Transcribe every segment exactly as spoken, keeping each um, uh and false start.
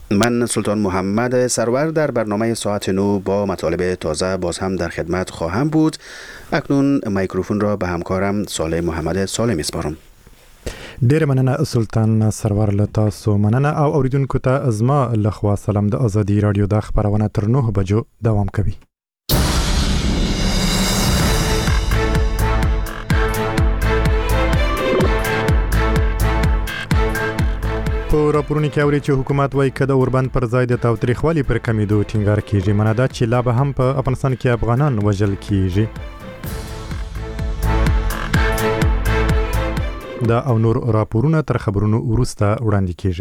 من سلطان محمد سرور در برنامه ساعت نو با مطالب تازه باز هم در خدمت خواهم بود. اکنون میکروفون را به همکارم صالح محمد صالح میسپارم. ډیر مننه سلطان سرور، له تاسو مننه او اوریدونکو ته ازما لخوا سلام. د ازادي رادیو د خبرونه تر نه بجو دوام کوي. په راپورونو کې اوري چې حکومت وايي کده اوربند پر ځای د تاوتریخوالي پر کمیدو ټینګار کیږي. مننه ده چې لا به هم په افغانستان کې افغانان وژل کیږي. دا او نور راپورونه تر خبرونو وروسته وړاندې کیږي.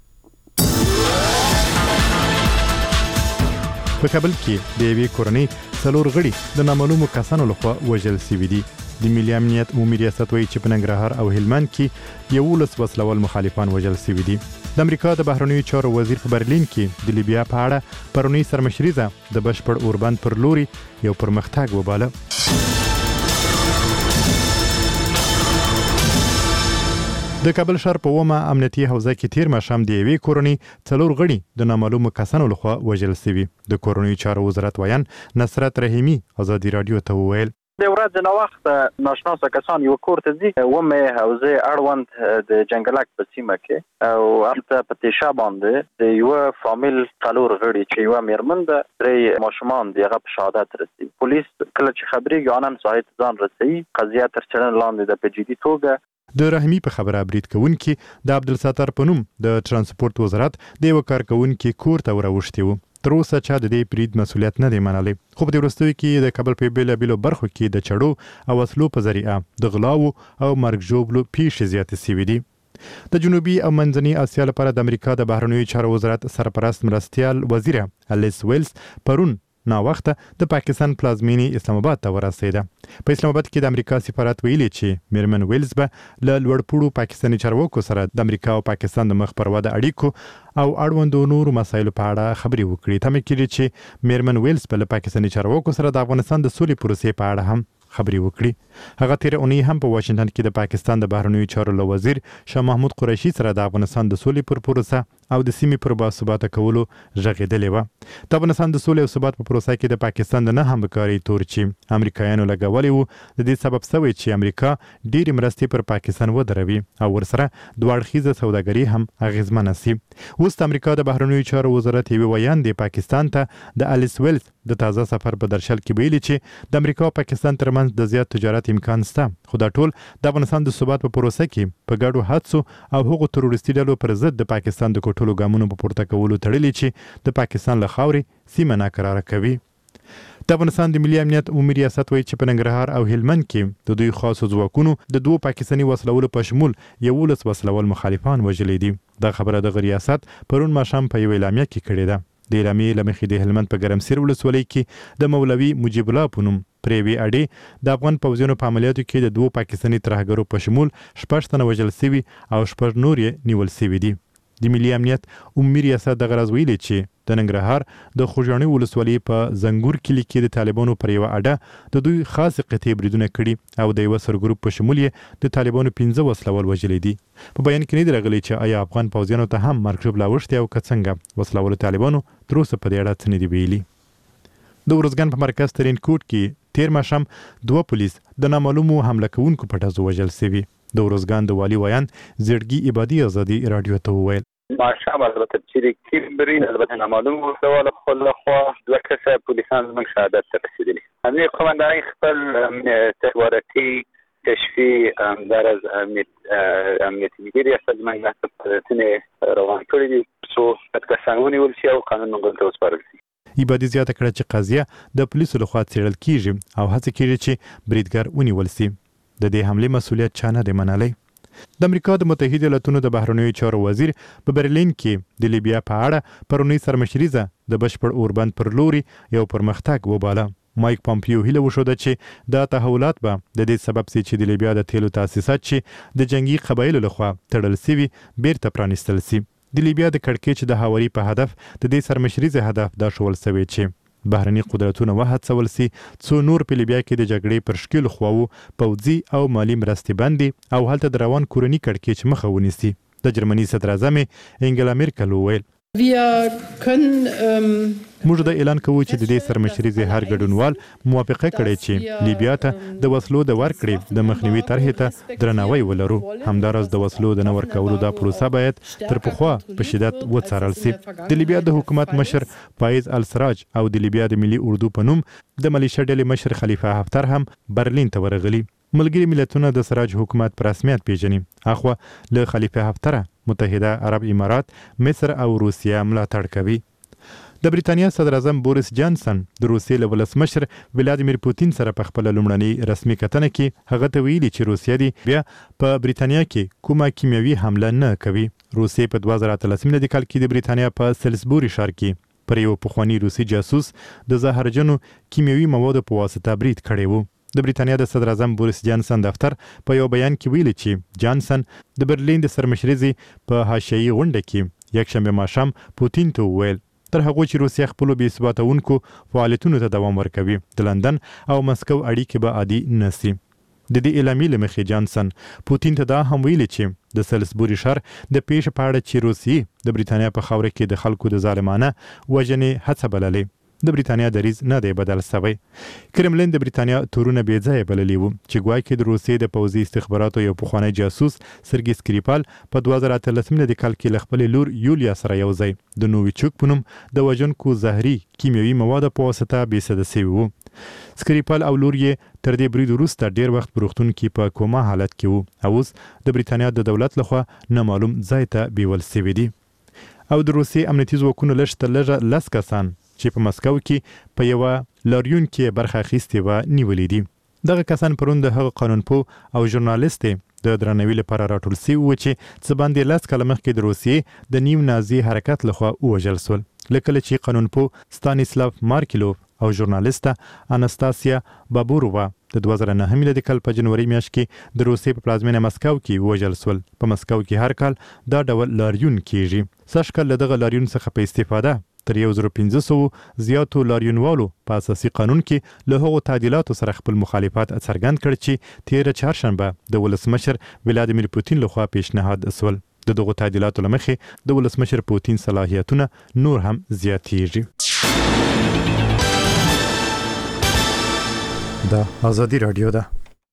په کابل کې د یوې کورنۍ څلور غړي د نامعلومو کسانو لخوا وژل شوي دي. د ملي امنیت عمومي ریاست وایي چې په ننګرهار او هلمند کې یولس وسلوال مخالفان وژل شوي دي. د امریکا د بهرنیو چارو وزیر په برلین کې د لیبیا په اړه پرونی سرمشریزه د بشپړ اوربند پر لوري یو پرمختګ وباله. د کابل ښار په ومه امنیتي حوزه کې تیر ماښام د یوې کورنۍ څلور غړي د نامعلومو کسانو لخوا وژل شوي. د کورنیو چارو وزارت ویان نصرت رحیمي ازادي رادیو ته وویل د ورځې نه وخت ناشناسه کسان یو کور ته ځي ومه حوزه اړوند د جنگلک په سیمه کې او هلته په تیشا باندې د یو فامیل څلور غړي چې یو میرمن ده درې ماشومان دغه په شهادت رسي. پولیس کله چې خبري ګانن سایت ځان رسي قضیه تر څېړنې لاندې د په جدي توګه. د رحیمي په خبره برید کوونکي د عبدالستار په نوم د ترانسپورت وزارت د یو کارکونکي کور ته وروښتي وو. تر اوسه چا د دې برید مسولیت نه دی منلی، خو په دې وروستیو کې د کابل په بېلابېلو برخو کې د چړو او وسلو په ذریعه د غلاو او مرګ ژوبلو پیښې زیاتې شوي دي. د جنوبي او منځني اسیا لپاره د امریکا د بهرنیو چارو وزارت سرپرست مرستیال وزیره الیس ویلز پرون نا وخته د پاکستان پلازمینی اسلام آباد ته ورسېده. په اسلام آباد کې د امریکا سفارت ویلي چې میرمن ویلز به له لوړپوړو پاکستاني چارواکو سره د امریکا او پاکستان د مخ پر وده اړیکو او اړوندو نورو مسایلو په اړه خبرې وکړي. تمه کېږي چې میرمن ویلز به له پاکستاني چارواکو سره د افغانستان د سولې پروسې په اړه هم خبرې وکړي. هغه تیر اونۍ هم په واشنگټن کې د پاکستان د بهرنیو چارو له وزیر شاه محمود قریشي سره د افغانستان د سولې پر پروسه او د سیمې پر باثباته کولو غږېدلې وه. د افغانستان د سولې او ثبات په پروسه کې د پاکستان د نه همکارۍ تور چې امریکایانو لګولې وو د دې سبب شوی چې امریکا ډېرې مرستې پر پاکستان ودروي او ورسره دوه اړخیزه سوداګري هم اغېزمنه شي. اوس د امریکا د بهرنیو چارو وزارت یوې ویان د پاکستان ته د الیس ویلز د تازه سفر په درشل کې ویلي چې د امریکا او پاکستان ترمنځ د زیات تجارت امکان شته، خو دا ټول د افغانستان د ثبات په پروسه کې په ګډو هڅو او هغو تروریستي ډلو پر ضد د پاکستان د کوټلو ګامونو په پورته کولو تړلي چې د پاکستان له خاورې سیمه ناکراره کوي. د افغانستان د ملي امنیت عمومي ریاست وایي چې په ننګرهار او هلمند کې د دوی خاصو ځواکونو د دوو پاکستاني وسلولو په شمول یولس وسلوال مخالفان وژلي دي. دا خبره دغه ریاست پرون ماښام په یوه اعلامیه کې کړې ده. د اعلامیې له مخې د هلمند په ګرمسیر ولسوالۍ کې د مولوي مجیب الله په نوم پر یوې اډې د افغان پوځیانو په عملیاتو کې د دوو پاکستاني ترهګرو په شمول شپږ تنه وژل شوي او شپږ نور یې نیول شوي دي. د ملي امنیت عمومي ریاست دغه راز ویلي چې د ننګرهار د خوږیاڼي ولسوالۍ په زنګور کلي کې د طالبانو پر یوه اډه د دوی خاصې قطعې بریدونه کړي او د یوه سرګروپ په شمول یې د طالبانو پنځه وسلوال وژلي دي. په بیان کې نه دی راغلی چې آیا افغان پوځیانو ته هم مرګ ژوبله اوښتې او که څنګه. وسلوالو طالبانو تر اوسه په دې اړه څه نه دي ویلي. د ارزګان په مرکز ترین کوټ کې تیر ماښام دوه پولیس د نامعلومو حمله کوونکو په ډزو وژل شوي. د ارزګان د والي ویان زړګي عبادي ازادي رادیو ته وویل ماښام البته چې کیمبرین البته نامعلوم وسلوال خپل خوا دوه کسه پولیسان زموږ شهادت ته رسېدلي. امنیه قومندانۍ خپل تحوارتي کشفي در از امنیتي ملي ریاست زموږ نه فعالیتونه روان کړي دي څو کسان ونیول شي او قانون منګولو ته وسپارل شي. عبادي زیاته کړه چې قضیه د پولیسو لخوا څېړل کیږي او هڅه کیږي چې بریدګر ونیول شي. د دې حملې مسؤلیت چا نه دی منلی. د امریکا د متحده ایالاتونو د بهرنیو چارو وزیر په برلین کې د لیبیا په اړه پرونی سرمشریزه د بشپړ اوربند پر لوري یو پرمختګ وباله. مایک پامپیو هیله وښوده چې دا تحولات به د دې سبب شي چې د لیبیا د تیلو تاسیسات چې د جنگي قبایلو لخوا تړل شوي بیرته پرانیستل شي. د لیبیا د کړکېچ د هواري په هدف د دې سرمشریزه هدف دا شول شوی چې بهرني قدرتونه وهڅول شي څو نور په لیبیا کې د جګړې پر شکلو خواو پوځي او مالی مرستې بندي او هلته د روان کورني کړکېچ مخه ونیسي. د جرمني صدر اعظم انګلا میرکل وویل موږ د اعلان کوو چې د دې سرمشريزي هر ګډونوال موافقه کړي چې لیبیا ته د وسلو د ورکړې د مخنیوي طرحې ته درناوی ولرو. همداراز د وسلو د نور کولو دا پروسه باید تر پخوا په شدت وڅارل شي. د لیبیا د حکومت مشر فایز السراج او د لیبیا د ملي اردو په نوم د ملیشیا ډلې مشر خلیفه حفتر هم برلین ته ورغلي. ملګری ملتونه د سراج حکومت په رسمیت پیژني. اخوا له خلیفه حفتر متحده عرب امارات، مصر او روسیه ملاتړ کوي. د بریتانیا صدر اعظم بوریس جانسن د روسیې له ولسمشر ولادیمیر پوتین سره په خپل لومړنۍ رسمي کتنه کې هغه ته ویلي چې روسیه دی بیا په بریتانیا کې کومه کیمیاوي حمله نه کوي. روسیې په دوه زره اتلس میلادي کال کې د بریتانیا په سلزبوري ښار کې پر یو پخوانی روسي جاسوس د زهرجنو کیمیاوي موادو په واسطه برید کړی و. د بریتانیا د صدر اعظم بوریس جانسن دفتر په یو بیان کې ویلي چې جانسن د برلین د سرمشريزي په حاشیه‌ای غونډه کې یکشنبه ماښام پوتین ته وویل تر هغه چې روسیه خپل بې ثباتونکو فعالیتونو ته دوام ورکوي د لندن او مسکو اړیکې به عادي نشي. د دې اعلامیې له مخې جانسن پوتین ته دا هم ویلي چې د سلزبوري ښار د پیښې په اړه چې روسیې د بریتانیا په خاوره کې د خلکو د ظالمانه وژنې هڅه بللې. د بریتانیا دریځ نه دی بدل شوی. کرملین د بریتانیا تورونه بې ځایه بللي وو چې ګواکې د روسیې د پوځي استخباراتو یو پخوانی جاسوس سرګي سکریپال په دوه زره اتلس میلادي کال کې له خپلې لور یولیا سره یو ځای د نوویچوک په نوم د وژونکو زهري کیمیاوي موادو په واسطه بېسده شوي وو. سکریپال او لور یې تر دې برید وروسته ډېر وخت په روغتون کې په کوما حالت کې وو او اوس د بریتانیا د دولت لخوا نامعلوم ځای ته بیول شوي دي. او د روسیې امنیتي ځواکونو لږ تر لږه لس کسان چې په مسکو کې په یوه لاریون کې برخه اخیستې وه نیولي دي. دغه کسان پرون د هغه قانونپوه او ژورنالیستې د درناوي لپاره راټول سوي وو چې څه باندې لس کاله مخکې د روسیې د نیم نازي حرکت لخوا ووژل سول. له کله چې قانونپوه ستانیسلاف مارکیلوف او ژورنالیسته انستاسیا بابورووا د دوه زره نهه میلادي کال په جنوري میاشت کې د روسیې په پلازمینه مسکو کې ووژل سول. په مسکو کې هر کال دا ډول لاریون کیږي. سږ کال له دغه لاریون څخه په استفاده تر یو زره پنځه سوه زیاتو لاریونوالو په اساسي قانون کې له هغو تعدیلاتو سره خپل مخالفت څرګند کړ چې تیره چهارشنبه د ولسمشر ولادیمیر پوتین لخوا پیشنهاد سول. د دغو تعدیلاتو له مخې د ولسمشر پوتین صلاحیتونه نور هم زیاتیږي. دا ازادي رادیو ده.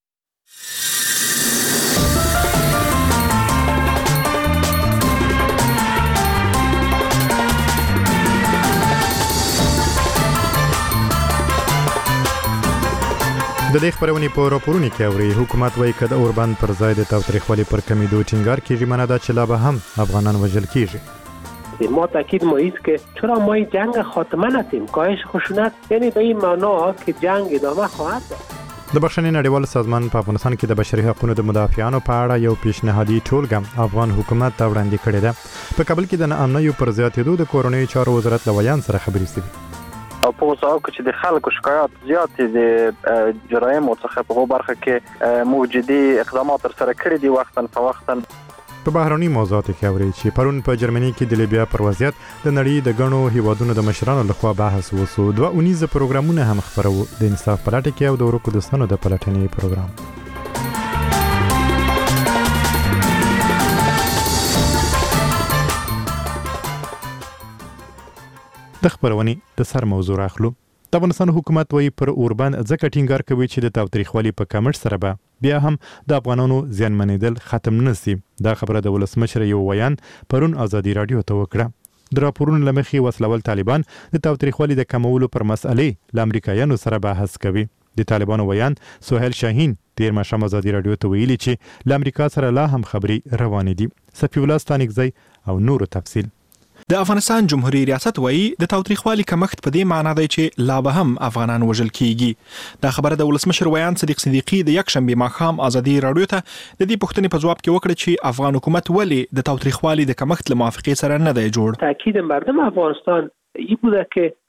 د دې خبرونې په راپورونو کې اوري حکومت وايي کده اوربند پر ځای د تاوتریخوالي پر کمیدو ټینګار کیږي منه دا چې لا به هم افغانان وژل کیږي. ما تاکید ما است که چرا ما این جنگ خاتمه ندیم کاهش خشونت یعنی به این معنا که جنگ ادامه خواهد داشت. د بخښنې نړیوال سازمان په افغانستان کې د بشري حقوقو د مدافعانو په اړه یو پیشنهادي ټولګه افغان حکومت ته وړاندې کړې ده. په کابل کې د ناامنیو پر زیاتېدو د کورنیو چارو وزارت له ویان سره خبرې شوې. او په اوسه کې چې د خلکو شکایات زیات د جرایم څخه په برخه کې موجودي اقدامات تر سره کړې دي وختن په وختن. په بهرني موضوعاتو کې اوري چې پرون په جرمني کې د لیبیا پر وضعیت د نړۍ د غنو هیوادونو د مشرانو لخوا بحث وسو. دوه اونیزه پروګرامونه هم خبرو د انصاف پلاټ کې او د ورکو دوستانو د پلاتنې پروګرام. د خبرونې د سر موضوع راخلو. د افغانستان حکومت وايي پر اوربند ځکه ټینګار کوي چې د تاوتریخوالي په کمښت سره به بیا هم د افغانانو زیانمنېدل ختم نشي. دا خبره د ولسمشر یو ویان پرون ازادي رادیو ته وکړه. د راپورونو له مخې وسلوال طالبان د تاوتریخوالي د کمولو پر مسئلې له امریکایانو سره بحث کوي. د طالبانو ویان سهیل شاهین تیر ماښام ازادي رادیو ته ویلي چې له امریکا سره لا هم خبرې روانې دي. صفي الله ستانکزی او نورو تفصیل. د افغانستان جمهوریت ریاست وایي د تاوتریخوالي کمښت په دې معنی دی چې لا به هم افغانان وژل کیږي. دا خبره د ولسمشر ویان صدیق صدیقی د یکشنبه ماښام ازادي رادیو ته د دې پوښتنې په جواب کې وکړه چې افغان حکومت ولې د تاوتریخوالي د کمښت له موافقې سره نه دی جوړ. تاکید مردم افغانستان این بوده که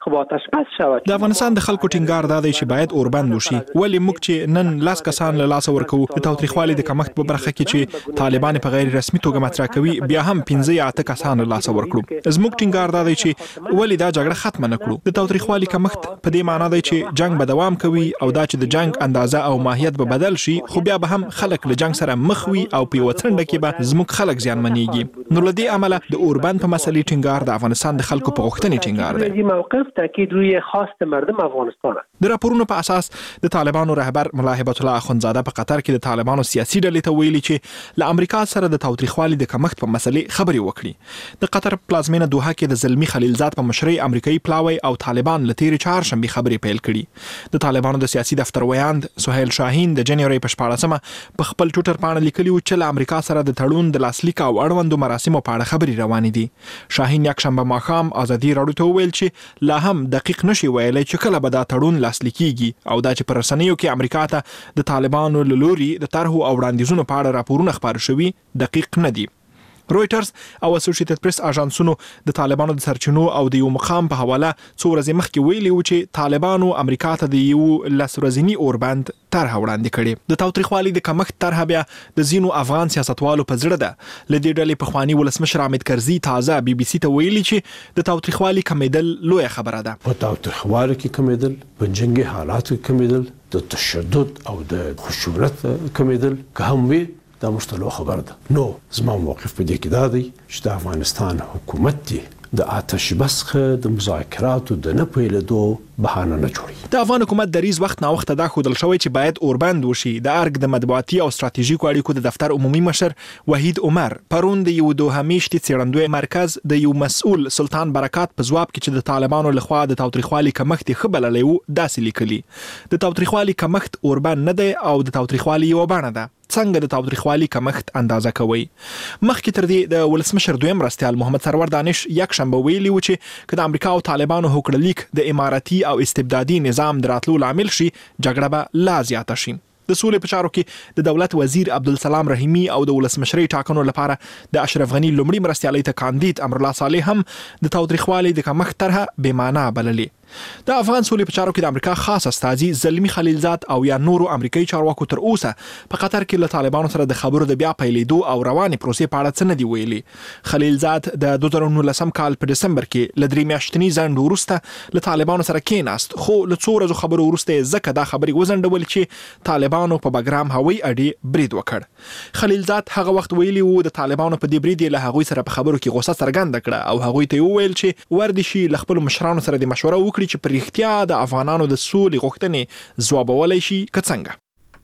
خب آتش بس شود. د افغانستان د خلکو ټینګار دا دی چې باید اوربند وشي. ولې موږ چې نن لاس کسان له لاس ورکو د تاوتریخوالي د کمښت په برخه کې چې طالبان په غیر رسمي توګه مطرح کوي، بیا هم پنځه یا اته کسان له لاس ورکړو. زموږ ټینګار دا دی چې ولې دا جګړه ختم نه کړو. د تاوتریخوالي کمښت په دې معنی دی چې جنگ به دوام کوي او دا چې د جنگ اندازه او ماهیت به بدل شي، خو بیا به هم خلک له جنگ سره مخ وي او په یوه څنډه کې به زموږ خلک زیانمنېږي. نو له دې امله د اوربند په مسلې ټینګار د افغانستان د خلکو په غوښتنې ټینګار دی. این موقف تاکید روی خواست مردم افغانستان است. د راپورونو په اساس د طالبانو رهبر ملا هبت الله اخوندزاده په قطر کې د طالبانو سیاسي ډلې ته ویلي چې له امریکا سره د تاوتریخوالي د کمښت په مسلې خبرې وکړي. د قطر پلازمینه دوحه کې د زلمی خلیلزاد په مشرۍ امریکایي پلاوی او طالبان له تیرې چهارشنبې خبرې پیل کړي. د طالبانو د سیاسي دفتر ویاند سهیل شاهین د جنوري په شپاړسمه په خپل ټویټر باندې لیکلي و چې له امریکا سره د تړون د لاسلیک او اړوندو مراسمو په اړه خبرې روانې دي. شاهین یکشنبه ماښام ازادي راډیو ته وویل چې لا هم دقیق نشي ویلی چې کله به دا تړون لاسلیکیږي او دا چې په رسنیو کې امریکا ته د طالبانو له لوري د طرحو او وړاندیزونو په اړه راپورونه خپاره شوي دقیق نه دي. رويټرز او اسوسییټډ پریس اژانسونو د طالبانو د سرچینو او د یو مقام په حواله څو ورځې مخکې ویلي و چې طالبانو امریکا ته د یو لس ورځني اوربند طرح وړاندې کړي. د تاوتریخوالي د کمښت طرح بیا د ځینو افغان سیاستوالو په زړه ده. له دې ډلې پخواني ولسمشر حامد کرزي تازه بي بي سي ته ویلي چې د تاوتریخوالي کمیدل لویه خبره ده. په تاوتریخوالي کې کمیدل، په جنگي حالاتو کې کمیدل، د تشدد او د خشونت کمیدل که هم وي دا مشتلو خبر ده. نو زما موقف په دې کې دا دی چې د افغانستان حکومت دی د آتش بسخه د مذاکراتو د نه پیلېدو بهانه نه جوړي. د افغان حکومت دریځ وخت نا وخت دا ښودل شوی چې باید اوربند وشي. د ارګ د مطبوعاتي او ستراتیژیکو اړیکو د دفتر عمومي مشر وحید عمر پرون د یو دوه میاشتې څېړندوی مرکز د یو مسؤل سلطان برکات په ځواب کې چې د طالبانو لخوا د تاوتریخوالي کمښت یې ښه بللی و داسې لیکلي: د تاوتریخوالي کمښت اوربند نه دی او د تاوتریخوالي یوه بڼه ده. څنګه د تاوتریخوالي کمښت اندازه کوي؟ مخکې تر دې د ولسمشر دویم مرستیال محمد سرور دانش یکشنبه ویلي و چې که د امریکا او طالبانو هوکړه لیک د اماراتي او استبدادي نظام د راتلو لامل شي، جګړه به لا زیاته شي. د سولې په چارو کې د دولت وزیر عبدالسلام رحیمي او د ولسمشرۍ ټاکنو لپاره د اشرف غني لومړي مرستیالۍ ته کاندید امرالله صالح هم د تاوتریخوالي د کمښت طرحه بې معنا بللې. د افغان سولې په چارو کې د امریکا خاص استازي زلمی خلیلزاد او یا نورو امریکایي چارواکو تر اوسه په قطر کې له طالبانو سره د خبرو د بیا پیلېدو او روانې پروسې په اړه څه نه دي ویلي. خلیلزاد د دوه زره نولسم کال په ډسمبر کې له درې میاشتني ځنډ وروسته له طالبانو سره کېناست، خو له څو ورځو خبرو وروسته یې ځکه دا خبرې وځنډول چې طالبانو په بګرام هوایي اډې برید وکړ. خلیلزاد هغه وخت ویلي و د طالبانو په دې برید یې له هغوی سره په خبرو کې غوسه څرګنده کړه او هغوی ته یې وویل چې ور دې شي له خپلو مشرانو سره د مشوره وکړي چې په رښتیا د افغانانو د سولې غوښتنې ځوابولی شي که څنګه.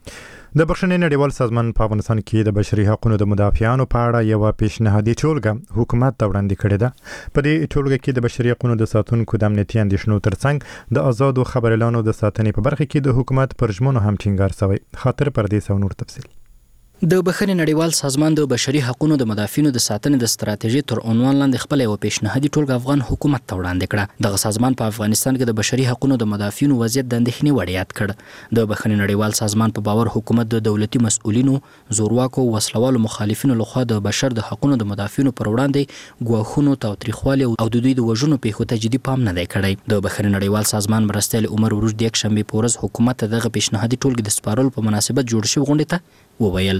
د بخښنې نړیوال سازمان په افغانستان کې د بشري حقوقو د مدافعانو په اړه یوه پیشنهادي ټولګه حکومت ته وړاندې کړې ده. په دې ټولګه کې د بشري حقوقو د ساتونکو د امنیتي اندېښنو ترڅنګ د آزادو خبريالانو د ساتنې په برخه کې د حکومت پر ژمنو هم ټینګار شوی. خاطر پردیس او نور تفصیل. د بخښنې نړیوال سازمان د بشري حقوقو د مدافعینو د ساتنې د ستراتیژي تر عنوان لاندې خپل یو پیشنهادي ټولګه افغان حکومت ته وړاندې کړه. دغه سازمان په افغانستان کې د بشري حقوقو د مدافعینو وضعیت د اندېښنې وړ یاد کړ. د بخښنې نړیوال سازمان په باور حکومت د دولتي مسؤلینو، زورواکو، وسلوالو مخالفینو لخوا د بشر د حقوقو د مدافعینو پر وړاندې ګواښونو، تاوتریخوالي او د دوی د وژنو پیښو ته جدي پام نه دی کړی. د بخښنې نړیوال سازمان مرستیال عمر وروج د یکشنبې په ورځ حکومت ته دغه پیشنهادي ټولګه د سپارلو په مناسبت جوړ شوې غونډې ته وویل: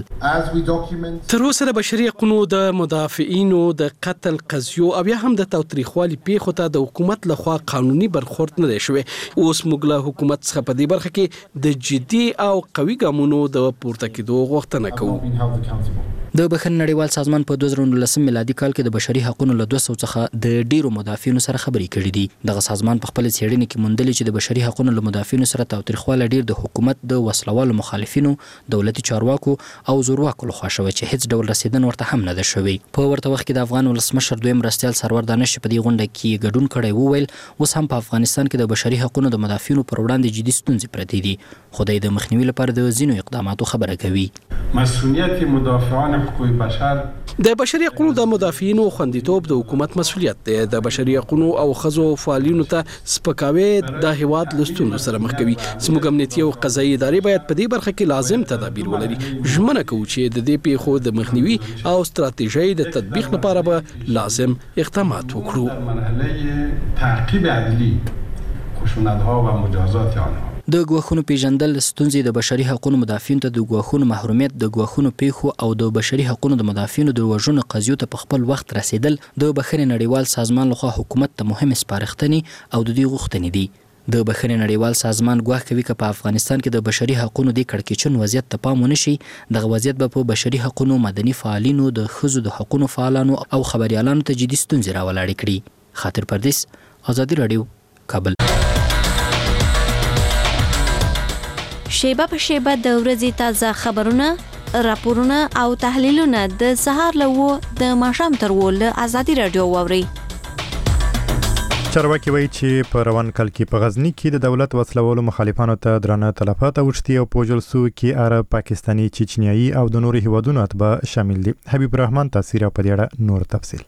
تر اوسه د بشري حقوقو د مدافعینو د قتل، قضیو او یا هم د تاوتریخوالي پیښو ته د حکومت لخوا قانوني برخورد نه دی شوی. اوس موږ له حکومت څخه په دې برخه کې د جدي او قوي ګامونو د پورته کېدو غوښتنه کوو. د بخښنې نړیوال سازمان په دوه زره نولسم میلادي کال کې د بشري حقوقو له دوه سوه څخه د ډیرو مدافعینو سره خبرې کړې دي. دغه سازمان په خپل څېړنې کې موندلي چې د بشري حقوقو له مدافعینو سره تاوتریخوالی ډیر د حکومت د وسلوالو مخالفینو، دولتي چارواکو او زورواکو لخوا شوی چې هیڅ ډول رسیدنه ورته هم نه ده شوې. په ورته وخت کې د افغان ولسمشر دویم مرستیال سرور دانش په دې غونډه کې ګډون کړی وویل اوس هم په افغانستان کې د بشري حقوقو د مدافعینو پر وړاندې جدي ستونزې پرتې دي، خو د مخنیوي لپاره د ځینو اقداماتو خبره کوي. مسئولیت مدافعان حقوق بشر د بشري حقوقو د مدافعینو خوندیتوب د حکومت مسؤلیت دی. د بشري حقوقو او ښځو فعالینو ته سپکاوی د هیواد له ستونزو سره مخ کوي. زموږ امنیتي او قضایي ادارې باید په دې برخه کې لازم تدابیر ولري. ژمنه کوو چې د دې پیښو د مخنیوي او ستراتیژۍ د تطبیق لپاره به لازم اقدامات وکړو. مرحله تعقیب عدلی خشونت‌ها و مجازات آنها. د ګواښونو پیژندل، ستونزې د بشري حقوقو مدافعینو ته د ګواښونو محرومیت، د ګواښونو پیښو او د بشري حقوقو د مدافعینو د وژنو قضیو ته په خپل وخت رسیدل د بخښنې نړیوال سازمان لخوا حکومت ته مهم سپارښتنې او د دې غوښتنې دي. د بخښنې نړیوال سازمان ګواښ کوي چې په افغانستان کې د بشري حقوقو د کړکېچن وضعیت ته پام ونشي، دغه وضعیت به په بشري حقوقو، مدني فعالینو، د ښځو د حقوقو فعالانو او خبريالانو ته جدي ستونزې راولاړې کړي. خاطر پردیس، آزادي رادیو، کابل. شیبه په شیبه د ورځې تازه خبرونه، راپورونه او تحلیلونه د سهار له و د ماښام تر و له آزادي رادیو واوري. چارواکي وایي چې په روان کال کې په غزنی کې د دولت وسلوالو مخالفانو ته درانه تلفات اوښتي او په وژل سوي کې عرب، پاکستاني، چچنیایي او د نورو هیوادونو اتباع شامل دي. حبیب الرحمن تفسیر په دې اړه نور تفصیل.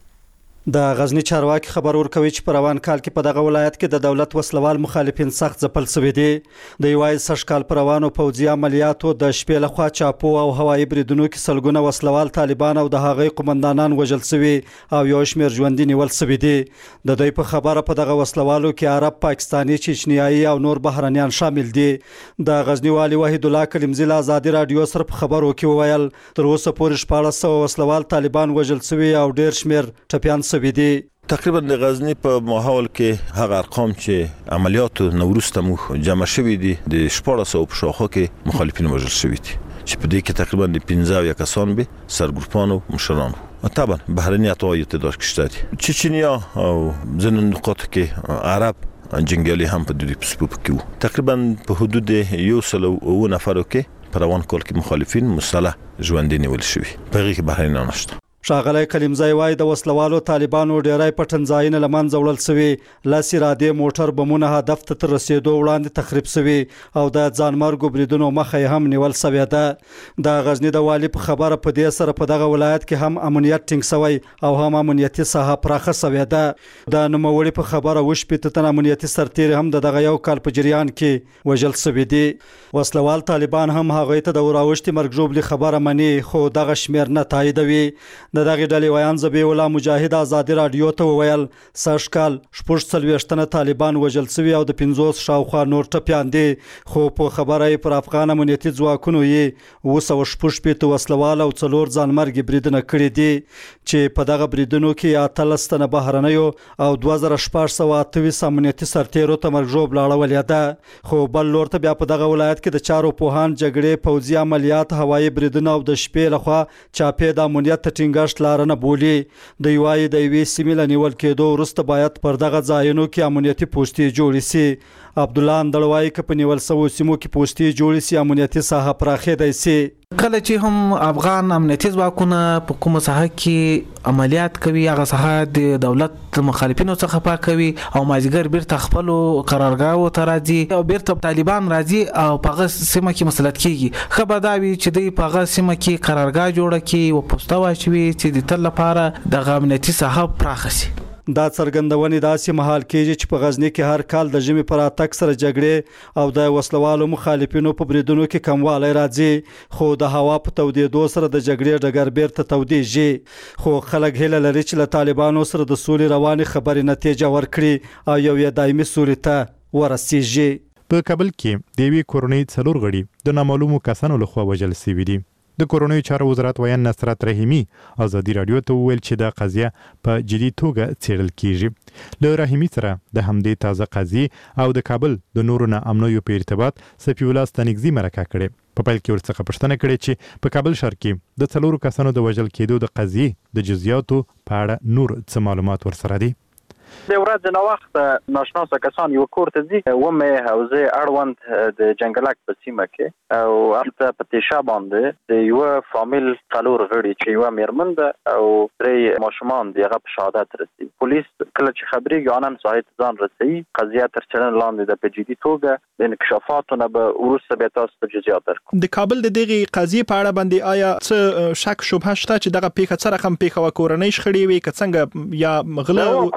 د غزنی چارواکي خبر ورکوي چې په روان کال کې په دغه ولایت کې د دولت وسلوال مخالفین سخت ځپل شوي دي. د یوای سږ کال پر روانو پوځي عملیاتو د شپې لخوا چاپو او هوایي بریدونو کې سلګونه وسلوال طالبان او د هغې قومندانان وژل شوي او یو شمېر ژوندي نیول شوي دي. د دوی په خبره په دغه وسلوالو کې عرب، پاکستاني، چچنیایي او نور بهرنیان شامل دي. د غزنی والي وحید الله کلیمزی له آزادي رادیو سره په خبرو کې وویل تر اوسه پورې شپاړس سوه وسلوال طالبان وژل شوي او ډېر شمېر ټپیان تقریبا د غزنی په ماحول کې هغه ارقام چې عملیاتو نوروسته مو جمع شوي دي د شپاړس سوه په شاوخوا کې مخالفین وژل شوي دي چې په دې کې تقریبا د پنځه اویا کسان به سرګروپانو مشرانو طبعا بهرني اتباع تعداد کشته دي. چچنیا او ځینو نقاطو کې عرب جنګیالي هم په دې پسپوپ کې وو. تقریبا په حدود یو سل او نفرو کې په روان کال کې مخالفین مسلح ژوندي نیول شوي. په هغې کې بهرنیان نشته. ښاغلی کلیمزی وایي د وسلوالو طالبانو ډیری پټنځایونه له منځه وړل شوي، لس ارادې موټر بمونه هدف ته تر رسېدو وړاندې تخریب شوي او د ځانمرګو بریدونو مخه یې هم نیول شوې ده. د غزني د والي په خبره په دې سره په دغه ولایت کې هم امنیت ټینګ شوی او هم امنیتي ساحه پراخه شوې ده. د نوموړي په خبره اووه شپېته تن امنیتي سرتیري هم د دغه یو کال په جریان کې وژل شوي دي. وسلوال طالبان هم هغوی ته د وراوښتي مرګ ژوبلې خبره مني، خو دغه شمېر نه تاییدوي. د دغه ډلې ویان ذبیح الله مجاهد آزادي رادیو ته وویل سږ کال شپږ څلوېښت تنه طالبان وژل شوي او د پنځوس شاوخوا نور ټپیان دي، خو په خبره یې پر افغان امنیتي ځواکونو یې اووه سوه شپږ شپېته وسلوال او څلور ځانمرګي بریدونه کړي دي چې په دغه بریدونو کې اتلس تنه بهرنیو او دوه زره شپږ سوه اته ویشت امنیتي سرتیرو ته مرګ ژوبله اړولې ده. خو بل لور ته بیا په دغه ولایت کې د چارو پوهان جګړې، پوځي عملیات، هوایي بریدونه او د شپې لخوا چاپې د امنیت ته ټینګښت لاره نه بولي. د یوای د یوې سیمې له نیول کېدو وروسته باید پر دغه ځایونو کې امنیتي پوستې جوړې سي. عبدالله اندړ وایي که په نیول شویو سیمو کې پوستې جوړې سي امنیتي ساحه پراخېدی سي. کله چې هم افغان امنیتي ځواکونه په کومه ساحه کې عملیات کوي هغه ساحه د دولت مخالفینو څخه پاکوي او مازیګر بیرته خپلو قرارګاهو ته راځي او بیرته طالبان راځي او په هغه سیمه کې مسلط کیږي. ښه به دا وي چې دوی په هغه سیمه کې قرارګاه جوړه کړي او پوسته واچوي چې د تل لپاره دغه امنیتي ساحه پراخه سي. دا څرګندونې داسې مهال کېږي چې په غزنی کې هر کال د ژمي پر اتک سره جګړې او د وسلوالو مخالفینو په بریدونو کې کموالی راځي، خو د هوا په تودېدو سره د جګړې ډګر بیرته تودېږي. خو خلک هیله لري چې له طالبانو سره د سولې روانې خبرې نتیجه ورکړي او یو یې دایمي سولې ته ورسیږي. په کابل کې د یوې کورنۍ څلور غړي د نامعلومو کسانو لخوا وژل شوي دي. د کورنۍ چارو وزارت ویان نصرت رحیمي آزادي رادیو ته وویل چې دا قضیه په جدي توګه څېړل کیږي. له رحیمي سره د همدې تازه قضیې او د کابل د نورو ناامنیو په ارتباط صفي الله ستانکزي مرکه کړې. په پیل کې ورڅخه پوښتنه کړې چې په کابل ښار کې د څلورو کسانو د وژل کېدو د قضیې د جزئیاتو په اړه نور څه معلومات ورسره دي. د ورځ نه وخت ناشناسه کسان یو کور ته ځي و مې حوزه اړوند د جنگلک په سیمه کې او البته په تیشا باندې د یو فامیل څلور غړي چې یو میرمن ده او درې ماشومان دغه په شهادت رسي. پولیس کله چې خبري ګانن صحیح ځان رسي قضیه تر څېړنې لاندې د په جدي توګه د انکشافاتو نه به وروسته به تاسو ته جزئیات درکړو. د کابل د دغه قضیې په اړه باندې آیا څه شک شبهه شته چې دغه پیښه څه رقم پیښه و کورنۍ شخړې وي که څنګه یا غله کورنۍ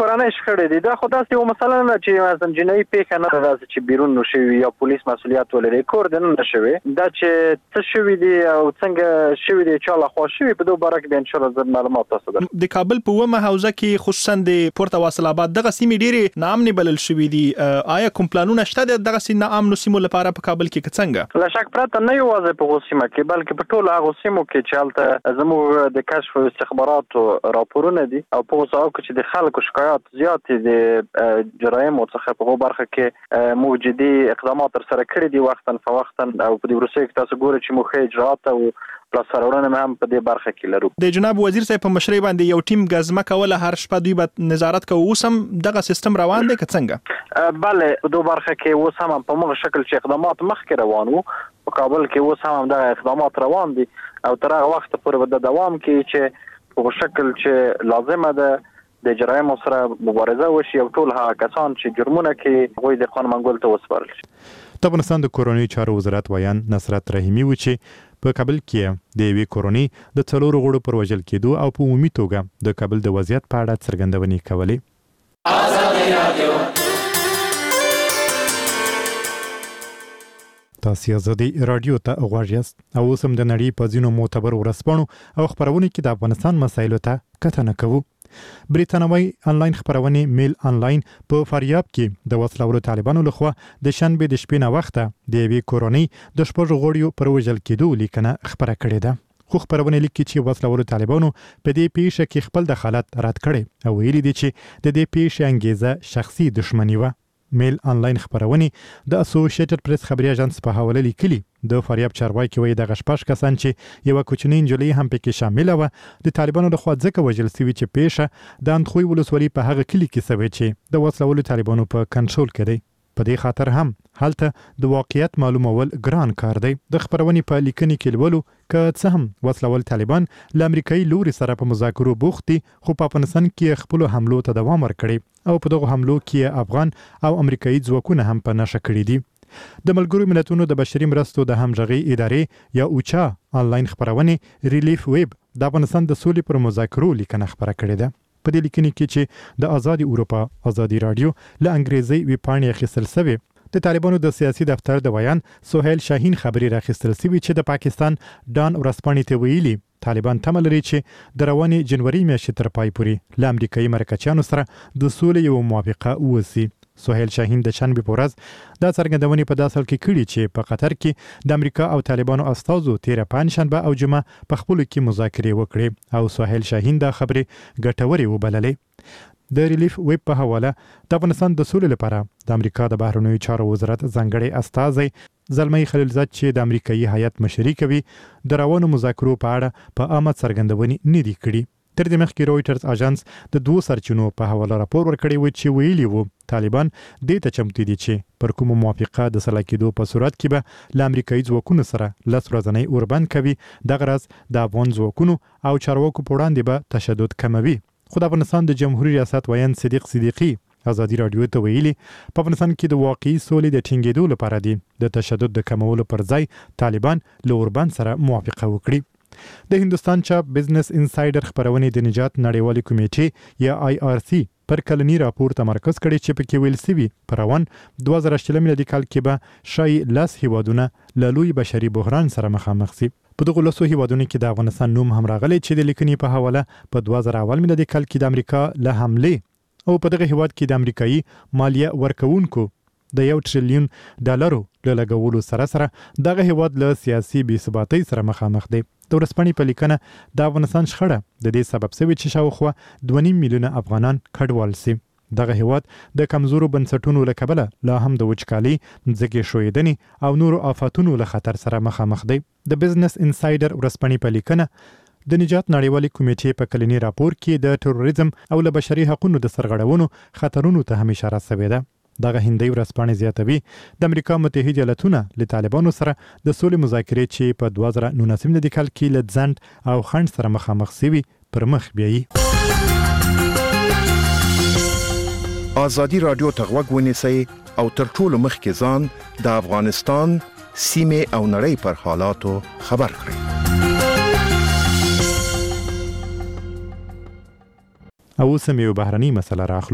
خړې دي. دا خو داسې یو مسله نه چې مثلا جنایي پیښه نه ده چې بیرون نشوي یا پولیس مسؤلیت ولري، کور د نه شوي. دا چې څه شوي دي او څنګه شوي دي چې الله خو شوي په دوه باره کې به ان شاء الله زر معلومات تاسو درکړم. د کابل په ومه حوزه کې خصوصا د پورته واصل آباد دغه سیمې ډېرې ناامنې بلل شوي دي. آیا کوم پلانونه شته د دغه سیمې ناامنو سیمو لپاره په کابل کې څنګه؟ لا شک پرته نه یوازې په سیمه کې بلکې په ټولو هغو سیمو کې چې هلته زموږ د کشف او استخباراتو راپورونه دي او په اوسه کې چې د خلکو شکایات زیات دي د جرایم او څخه په برخه کې موږ جدي اقدامات تر سره کړی دي وختاً فوختاً او په دې وروستیو کې تاسو ګورئ چې موږ اجرات او پلاس سرورونه هم په دې برخه کې لرو. د جناب وزیر صاحب په مشرۍ باندې یو ټیم غزمه کوله، هر شپه دوی به نظارت کوي. اوس هم دغه سیستم روان دی که څنګه؟ بله په دوه برخه کې اوس هم په موږ شکل چې اقدامات مخکې روان وو په کابل کې اوس هم دغه اقدامات روان دي او تر هغه وخت پورې به د دوام کې چې په شکل چې لازمه ده د جرایم سره مبارزه وشي او ټول هغه کسان چې جرمونه کوي هغوی د قانون منګول ته وسپارل شي. د افغانستان د کورنۍ چارو وزارت ویان نصرت رحیمي و چې په کابل کې د یوې کورنۍ د څلورو غړو پر وژل کېدو او په عمومي توګه د کابل د وضعیت په اړه څرګندونې کولې. تاسو ازادي رادیو ته غواړئ او اوس هم د نړۍ په ځینو معتبر ورځپاڼو او خبرونو کې د افغانستان مسایلو ته کتنه کوو. بریتانوي انلاین خبرونه میل انلاین په فاریاب کې د وسلوالو طالبانو لخوا د شنبه د شپې نه وخته د یوې کورنۍ د شپږ غړیو پر وژل کېدو لیکنه خبره کړې ده. خو خبرونه لیکي چې وسلوالو طالبانو په دې پیښه کې خپل دخالت رد کړي او ویلي دي چې د دې پیښې انګیزه شخصي دښمنی و. میل انلاین خبرونه د اسوسییټډ پریس خبري اژانس په حواله لیکلي د فاریاب چارواکي وایي د غشپاش کسان چې یو کوچنی انجلۍ هم پکې شامل و د طالبانو لخوا ځکه وژل شوی چې پیښه د اندخوی ولسوالۍ په هغه کلی کې شوی چې د وسلوالو طالبانو په کنټرول کې دی. په دې خاطر هم هلته د واقعیت معلومول ګران کار دی. د خبرونې په لیکنې کې لولو که څه هم وسلوال طالبان له امریکایي لوري سره په مذاکرو بوخت دي خو په افغانستان کې خپل حملو ته دوام ورکړي او په دغه حملو کې افغان او امریکایي ځواکونه هم په نشه کړي دي. د ملګرو ملتونو د بشري مرستو د همغږي ادارې یا اوچا انلاین خبرونه ریلیف ویب د افغانستان د سولې پر مذاکرو لیکنه خبره کړې ده. په دې لیکنه کې چې د آزادي اروپا آزادي رادیو له انګریزي ویبپاڼې اخیستل شوی د طالبانو د سیاسي دفتر د ویان سہیل شاهین خبري راخیستل شوی چې د پاکستان ډان ورسپانې ته ویلي طالبان تمه لري چې د روانې جنوري میاشتې تر پای پورې له امریکایي مرکچیانو سره د سولې یو موافقه ووسي. سہیل شاهین د شنبه په ورځ دا څرګندونې په داسل کې کړي چې په قطر کې د امریکا او طالبانو استازو تیر پنځشنبه او جمعه په خپل کې مذاکرې وکړي او سہیل شاهین دا خبره ګټورې وبللې. د ریلیف ویب په حواله د افغانستان د سولې لپاره د امریکا د بهرنیو چارو وزارت ځانګړي استازی زلمی خلیلزاد چې د امریکایي هیئت مشري کوي د روانو مذاکرو په اړه په عامه څرګندونې نه دي کړي. تر دې مخکې رويټرز اژانس د دوه سرچینو په حواله راپور ورکړی و چې ویلي وو طالبان دې ته چمتو دي چې پر کومه موافقه د سلا کېدو په صورت کې به له امریکایي ځواکونو سره لس ورځنۍ اوربند کوي. دغه راز د افغان ځواکونو او چارواکو په وړاندې به تشدد کموي. خو د افغانستان د جمهوریت ریاست ویان صدیق صدیقی آزادي رادیو ته ویلي په افغانستان کې د واقعي سولې د ټینګېدو لپاره دي د تشدد د کمولو پر ځای طالبان له اوربند سره موافقه وکړي. د هندستان چاپ بزنس انسایډر خبرونه د نجات نړیوالې کمیټې یا آی آر سی پر کلنی راپور تمرکز کړي چې پکې ویل سوي پر روان دوه زره شل میلادي کال کې به شای لاس هیوادونه له لوی بشري بحران سره مخامخ شي. په دغه لاسو هیوادونو کې د افغانستان نوم هم راغلی چې د لیکنې په حواله په دوه زره اول میلادي کال کې د امریکا له حمله او په دغه هیواد کې د امریکایي مالیه ورکوونکو د یو ټریلیون ډالرو له لګولو سره سره دغه هیواد له سیاسي بې ثباتۍ سره مخامخ دی. د ورسپانې په لیکنه د افغانستان شخړه د دې سبب شوی چې شاوخوا دوه نیم میلیونه افغانان کډوال سي. دغه هیواد د کمزورو بنسټونو له کبله لا هم د وچکالي، ځمکې ښویېدنې او نورو آفاتونو له خطر سره مخامخ دی. د بزنس انسایډر ورسپانې په لیکنه د نجات نړیوالې کمیټې په کلنی راپور کې د تروریزم او له بشري حقوقو د سرغړونو خطرونو ته هم اشاره شوې ده. دغه هندۍ ورسپانې زیاتوي د امریکا متحده ایالاتونه له طالبانو سره د سولې مذاکرې چې په دوه زره نولس میلادي کال کې له ځنډ او خنډ سره مخامخ شوي پر مخ بیایي. آزادي رادیو ته غوږ ونیسئ او تر ټولو مخکې ځان د افغانستان سیمې او نړۍ پر حالاتو خبر کړئ. او سم یو بهرني مسله راخلو.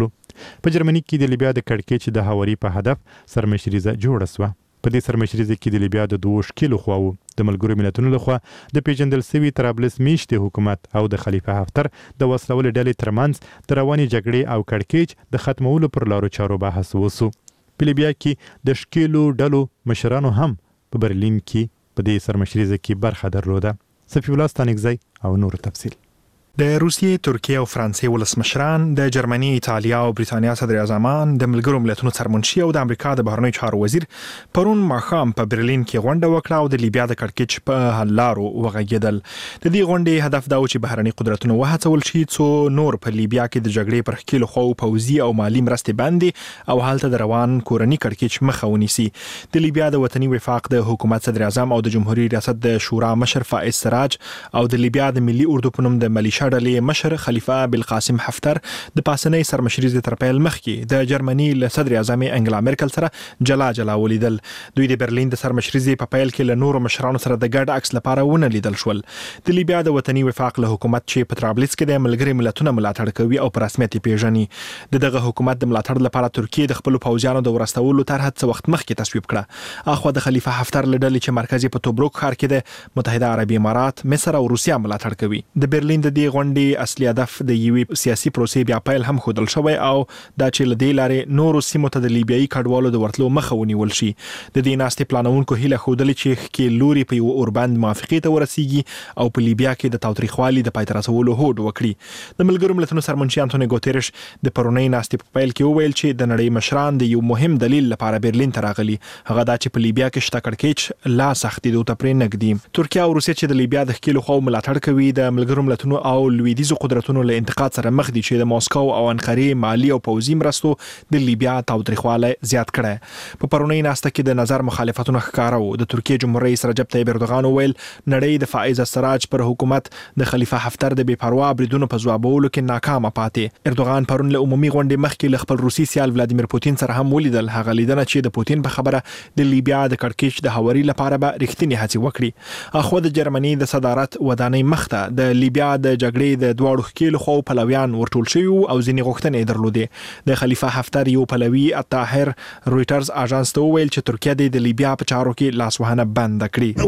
په جرمني کې د لیبیا د کړکېچ د هواري په هدف سرمشریزه جوړه شوه. په دې سرمشریزه کې د لیبیا د دوه شکلو خواو د ملګرو ملتونو لخوا د پیژندل شوي طرابلس میشتې حکومت او د خلیفه حفتر د وسلوال ډلې ترمنځ د رواني جګړې او کړکېچ د ختمولو پر لارو چارو بحث وسو. په لیبیا کې د شکلو ډلو مشرانو هم په برلین کې په دې سرمشریزه کې برخه درلوده. صفی الله ستانکزی او نور تفصیل. د روسیې، ترکیه او فرانسې ولسمشران، د جرمني، ایتالیا او بریتانیا صدر اعظمان، د ملګرو ملتونو سرمنشي او د امریکا د بهرنیو چارو وزیر پرون ماښام په برلین کې غونډه وکړه او د لیبیا د کړکېچ په حل لارو وغږېدل. د دې غونډې هدف دا و چې بهرني قدرتونه وهڅول شي څو نور په لیبیا کې د جګړې پر ښکېلو خواو پوځي او مالي مرستې باندې او هلته د روان کورني کړکېچ مخه ونیسي. د لیبیا د وطني وفاق د حکومت صدر اعظم او د جمهوریت ریاست د شورا مشر فائز سراج او د لیبیا د ملي اردو په نوم د ملیشیا ډلې مشر خلیفه بالقاسم حفتر د پاسنۍ سرمشریزې تر پیل مخکې د جرمني له صدر اعظم انګلا میرکل سره جلا جلا ولیدل. دوی د برلین د سرمشریزې په پیل کې له نورو مشرانو سره د ګډ عکس لپاره ونه لیدل شول. د لیبیا د وطني وفاق له حکومت چې په طرابلس کې د ملګري ملتونو ملاتړ کوي او په رسمیت پیژني، د دغه حکومت د ملاتړ لپاره ترکیه د خپل پوځیانو د ورستولو طرح څه وخت مخکې تصویب کړه. اخو د خلیفه حفتر له ډلې چې مرکزي په توبروک ښار کې د متحده عربي امارات، مصر او روسیا ملاتړ کوي. د برلین د دې غونډې اصلي هدف د یوې سیاسي پروسې بیا پیل هم ښودل شوی او دا چې له دې لارې نورو سیمو ته د لیبیایي کډوالو د ورتلو مخه ونیول شي. د دې ناستې پلانونکو هیله ښودلې چې ښکې لوري په یو اوربند موافقې ته ورسیږي او په لیبیا کې د تاوتریخوالي د پای ته رسولو هوډ وکړي. د ملګرو ملتونو سرمنشي انټونی ګوتریش د پرونۍ ناستې په پیل کې وویل چې د نړۍ مشران د یو مهم دلیل لپاره برلین ته راغلي، هغه دا چې په لیبیا کې شته کړکېچ لا سختېدو ته پرې نږدي. ترکیه او روسیه چې د لیبیا د ښکېلو خواو ملاتړ کوي د ملګرو ملتونو او لویدیځو قدرتونو له انتقاد سره مخ دي چې د ماسکو او انقرې مالی او پوځي مرستو د لیبیا تاوتریخوالی زیات کړی. په پرونۍ ناسته کې د نظر مخالفتونه ښکاره وو. د ترکیې جمهور رئیس رجب طیب اردوغان وویل نړۍ د فائز سراج پر حکومت د خلیفه حفتر د بې پروا بریدونو په ځوابولو کې ناکامه پاتې. اردوغان پرون له عمومي غونډې مخکې له خپل روسي سیال ولادیمیر پوتین سره هم ولیدل. هغه لیدنه چې د پوتین په خبره د لیبیا د کړکېچ د هواري لپاره به رښتینې هڅې وکړي. اخو د جرمني د صدارت ودانۍ مخته د لیبیا د جګړې د دواړو ښکېلو خواو پلویان ورټول شوي او ځینې غوښتنې درلودې. د خلیفه حفتر یو پلوي الطاهر رویټرز اژانس ته وویل چې ترکیه د لیبیا په چارو کې لاسوهنه بند کړي.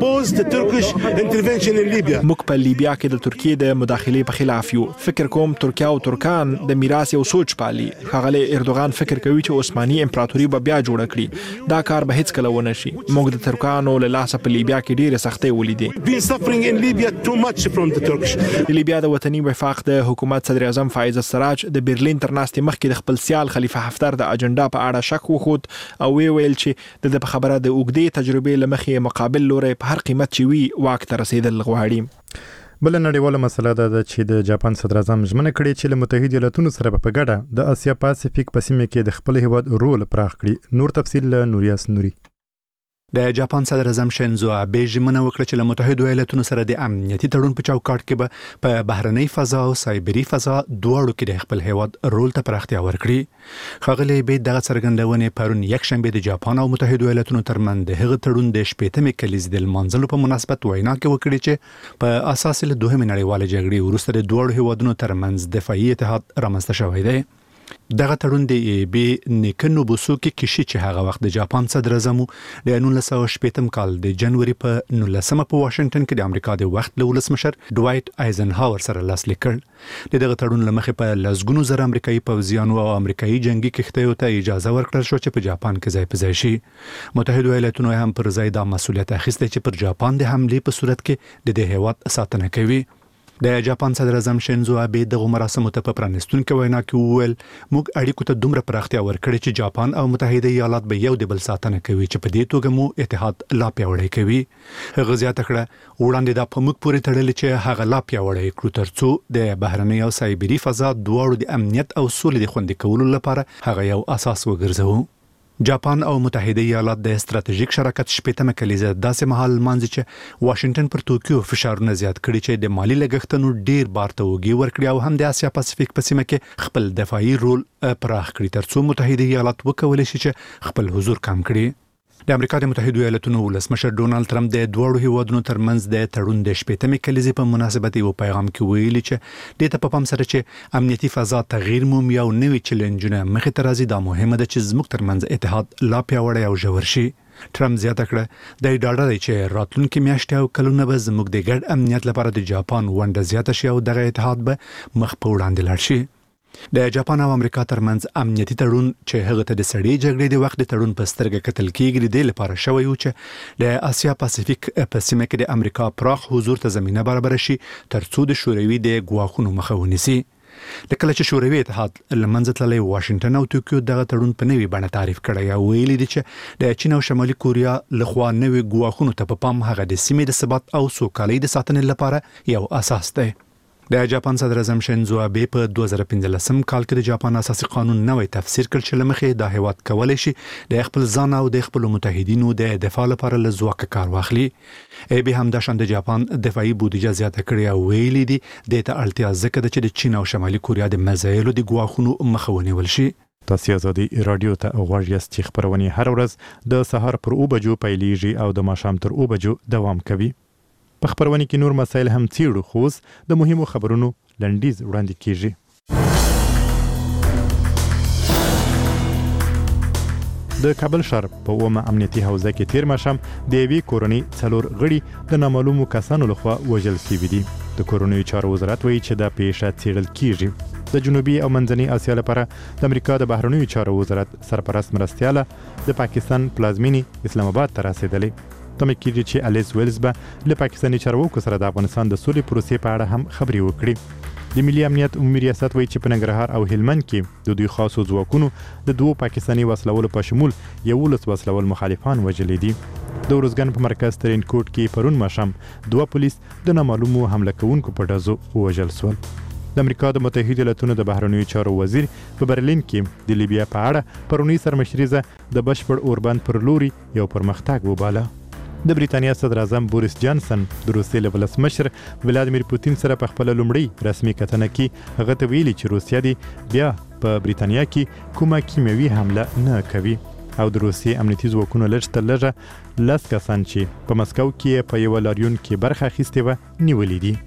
موږ په لیبیا کې د ترکیې د مداخلې په خلاف یو. فکر کوم ترکیه او ترکان د میراث یو سوچ پالي. ښاغلی اردوغان فکر کوي چې عثماني امپراتوري به بیا جوړه کړي. دا کار به هیڅ کله ونه شي. موږ د ترکانو له لاسه په لیبیا کې ډېرې سختۍ ولیدې. د لیبیا د وطني وفاق د حکومت صدر اعظم فائز سراج د برلین تر ناستې مخکې د خپل سیال خلیفه حفتر د اجنډا په اړه شک وخود او وی ویل چې د په خبره د اوږدې تجربې له مخې مقابل لوري په هر قیمت چې وی واک ته رسیدل غواړي. بل نړیواله مسله ده چې د جاپان صدر اعظم ژمنه کړې چې له متحده ایالاتونو سره په ګډه د اسیا پاسفیک په سیمه کې د خپل هیواد رول پراخ کړي. نور تفصیل له نوریاس نوري. د جاپان صدر اعظم شینزو آبه ژمنه وکړه چې له متحده ایالاتونو سره د امنیتي تړون په چوکاټ کې به په بهرنۍ فضا او سایبري فضا دواړو کې د خپل هیواد رول ته پراختیا ورکړي. ښاغلی به دغه څرګندونې پرون یکشنبه د جاپان او متحده ایالاتونو ترمنځ د هغه تړون د شپږمې کلیزې د لمانځلو په مناسبت وینا کې وکړي چې په اساس له دوهمې نړیوالې جګړې وروسته د دواړو هیوادونو ترمنځ دفاعي اتحاد رامنځته شوی دی. دغه تړون د ای بی نیکنو بوسوکی کشي چې هغه وخت د جاپان صدر اعظم د نولس سوه شپږم کال د جنوري په نولسمه په واشنگټن کې د امریکا د وخت له ولسمشر ډوایټ آیزنهاور سره لاسلیک کړ. د دغه تړون لمخې په لسګونو زره امریکایي پوځیانو او امریکایي جنگي کښتیو ته اجازه ورکړل شو چې په جاپان کې ځای په ځای شي. متحده ایالاتونو هم پر ځای دا مسؤلیت اخیستی چې پر جاپان د حملې په صورت کې د دې هیواد ساتنه کوي. د جاپان صدر اعظم شینزو آبه دغه مراسمو ته په پرانستونکو وینا کې وویل موږ اړیکو ته دومره پراختیا ورکړې چې جاپان او متحده ایالات به یو د بل ساتنه کوي چې په دې توګه مو اتحاد لا پیاوړی کوي. هغه زیاته کړه وړاندې دا په موږ پورې تړلې چې هغه لا پیاوړی کړو ترڅو د بهرنۍ او سایبري فضا دواړو د امنیت او سولې د خوندي کولو لپاره هغه یو اساس وګرځوو. جاپان او متحده ایالات د استراتیژیک شراکت شپږمه کلیزه داسې مهال مانځي چې واشنگټن پر توکیو فشارونه زیات کړي چې د مالی لګښتونو ډیر بار ته وګي ورکړي او هم د اسیا پاسفیک په سیمه کې خپل دفاعي رول پراخ کړي ترڅو متحده ایالات وکولای شي چې خپل حضور کم کړي. د امریکا د متحده ایالاتونو ولسمشر ډونالد ترامپ د دوه هیوادونو ترمنځ د تړون د شپږمې کلیزې په مناسبت یو پیغام کې ویلي چې د ته په پام سره چې امنیتي فضا تغیر مومي او نوي چیلنجونه مخې ته راځي دا مهمه ده چې زموږ ترمنځ اتحاد لا پیاوړی او ژور شي. ترامپ زیاته کړه د ډاډه دی چې راتلونکي میاشتې او کلونه به زموږ د ګډ امنیت لپاره د جاپان ونډه زیاته شي او دغه اتحاد به مخ په وړاندې لاړ شي. د جاپان او امریکا ترمنځ امنیتي تړون چې هغه ته د سړې جګړې د وخت د تړون په سترګه کتل کېږي د لپاره شوی و چې د آسیا پاسفیک په سیمه کې د امریکا پراخ حضور ته زمينه برابر شي ترڅو د شوروي د ګواښونو مخه ونیسي. لکه چې شوروي اتحاد لمنځه تللی واشنگټن او توکیو دغه تړون په نوې بڼه تعریف کړی او ویلي دي چې د چین او شمالي کوریا لخوا نوې ګواښونو ته په پام هغه د سیمې د ثبات او سوکالۍ د ساتنې لپاره یو اساس دی. د جاپان صدر اعظم شینزو آبه په دوه زره پنځلسم کال کې د جاپان اساسي قانون نوې تفسیر کړ چې لمخې د هیواد کولای شي د خپل ځان او د خپل متحدینو د دفاع لپاره له ځواک کار واخلي. ای به هم د شان د جاپان دفاعي بودیجه زیاته کړې او ویلي دي د ته اړتیا ځکه چې د چین او شمالي کوریا د مزایلو د ګواښونو مخه ونیول شي. تاسو ازادي رادیو ته غواړئ چې خبرونه هر ورځ د سهار پر او بجو پیلیږي او د ماښام تر او بجو دوام کوي. په خبرونه کې نور مسایل هم څیړو خو د مهمو خبرونو لنډیز وړاندې کیږي. د کابل ښار په اومه امنیتي حوزه کې تیر ماښام د یوې کورنۍ څلور غړي د نامعلومو کسانو لخوا وژل شوي دي. د کورنیو چارو وزارت وایي چې دا پیښه څیړل کیږي. د جنوبي او منځنۍ اسیا لپاره د امریکا د بهرنیو چارو وزارت سرپرست مرستیاله د پاکستان پلازمینی اسلام آباد ته رسیدلی. تمه کیږي چې الیس ویلز به له پاکستاني چارواکو سره د افغانستان د سولې پروسې په اړه هم خبرې وکړي. د ملي امنیت عمومي ریاست وایي چې په ننګرهار او هلمند کې د دوی خاصو ځواکونو د دوه پاکستاني وسلوالو په شمول یولس وسلوال مخالفان وژلي دي. د ورزګان په مرکز ترینکوټ کې پرون ماښام دوه پولیس د نامعلومو حمله کوونکو په ډزو وژل شول. د امریکا د متحده ایالاتونو د بهرنیو چارو وزیر په برلین کې د لیبیا په اړه پرونی سرمشریزه د بشپړ اوربند پر لوري یو پرمختګ وباله. د بریتانیا صدر اعظم بوریس جانسن د روسیې له ولسمشر ولادیمیر پوتین سره په خپل لومړی رسمي کتنه کې هغه ته ویلي چې روسیا دی بیا په بریتانیا کې کومه کیمیاوي حمله نه کوي او د روسیې امنیتي ځواکونو لږ تر لږه لس کسان چې په مسکو کې په یو لاریون کې برخه اخیستې و نیولې دي.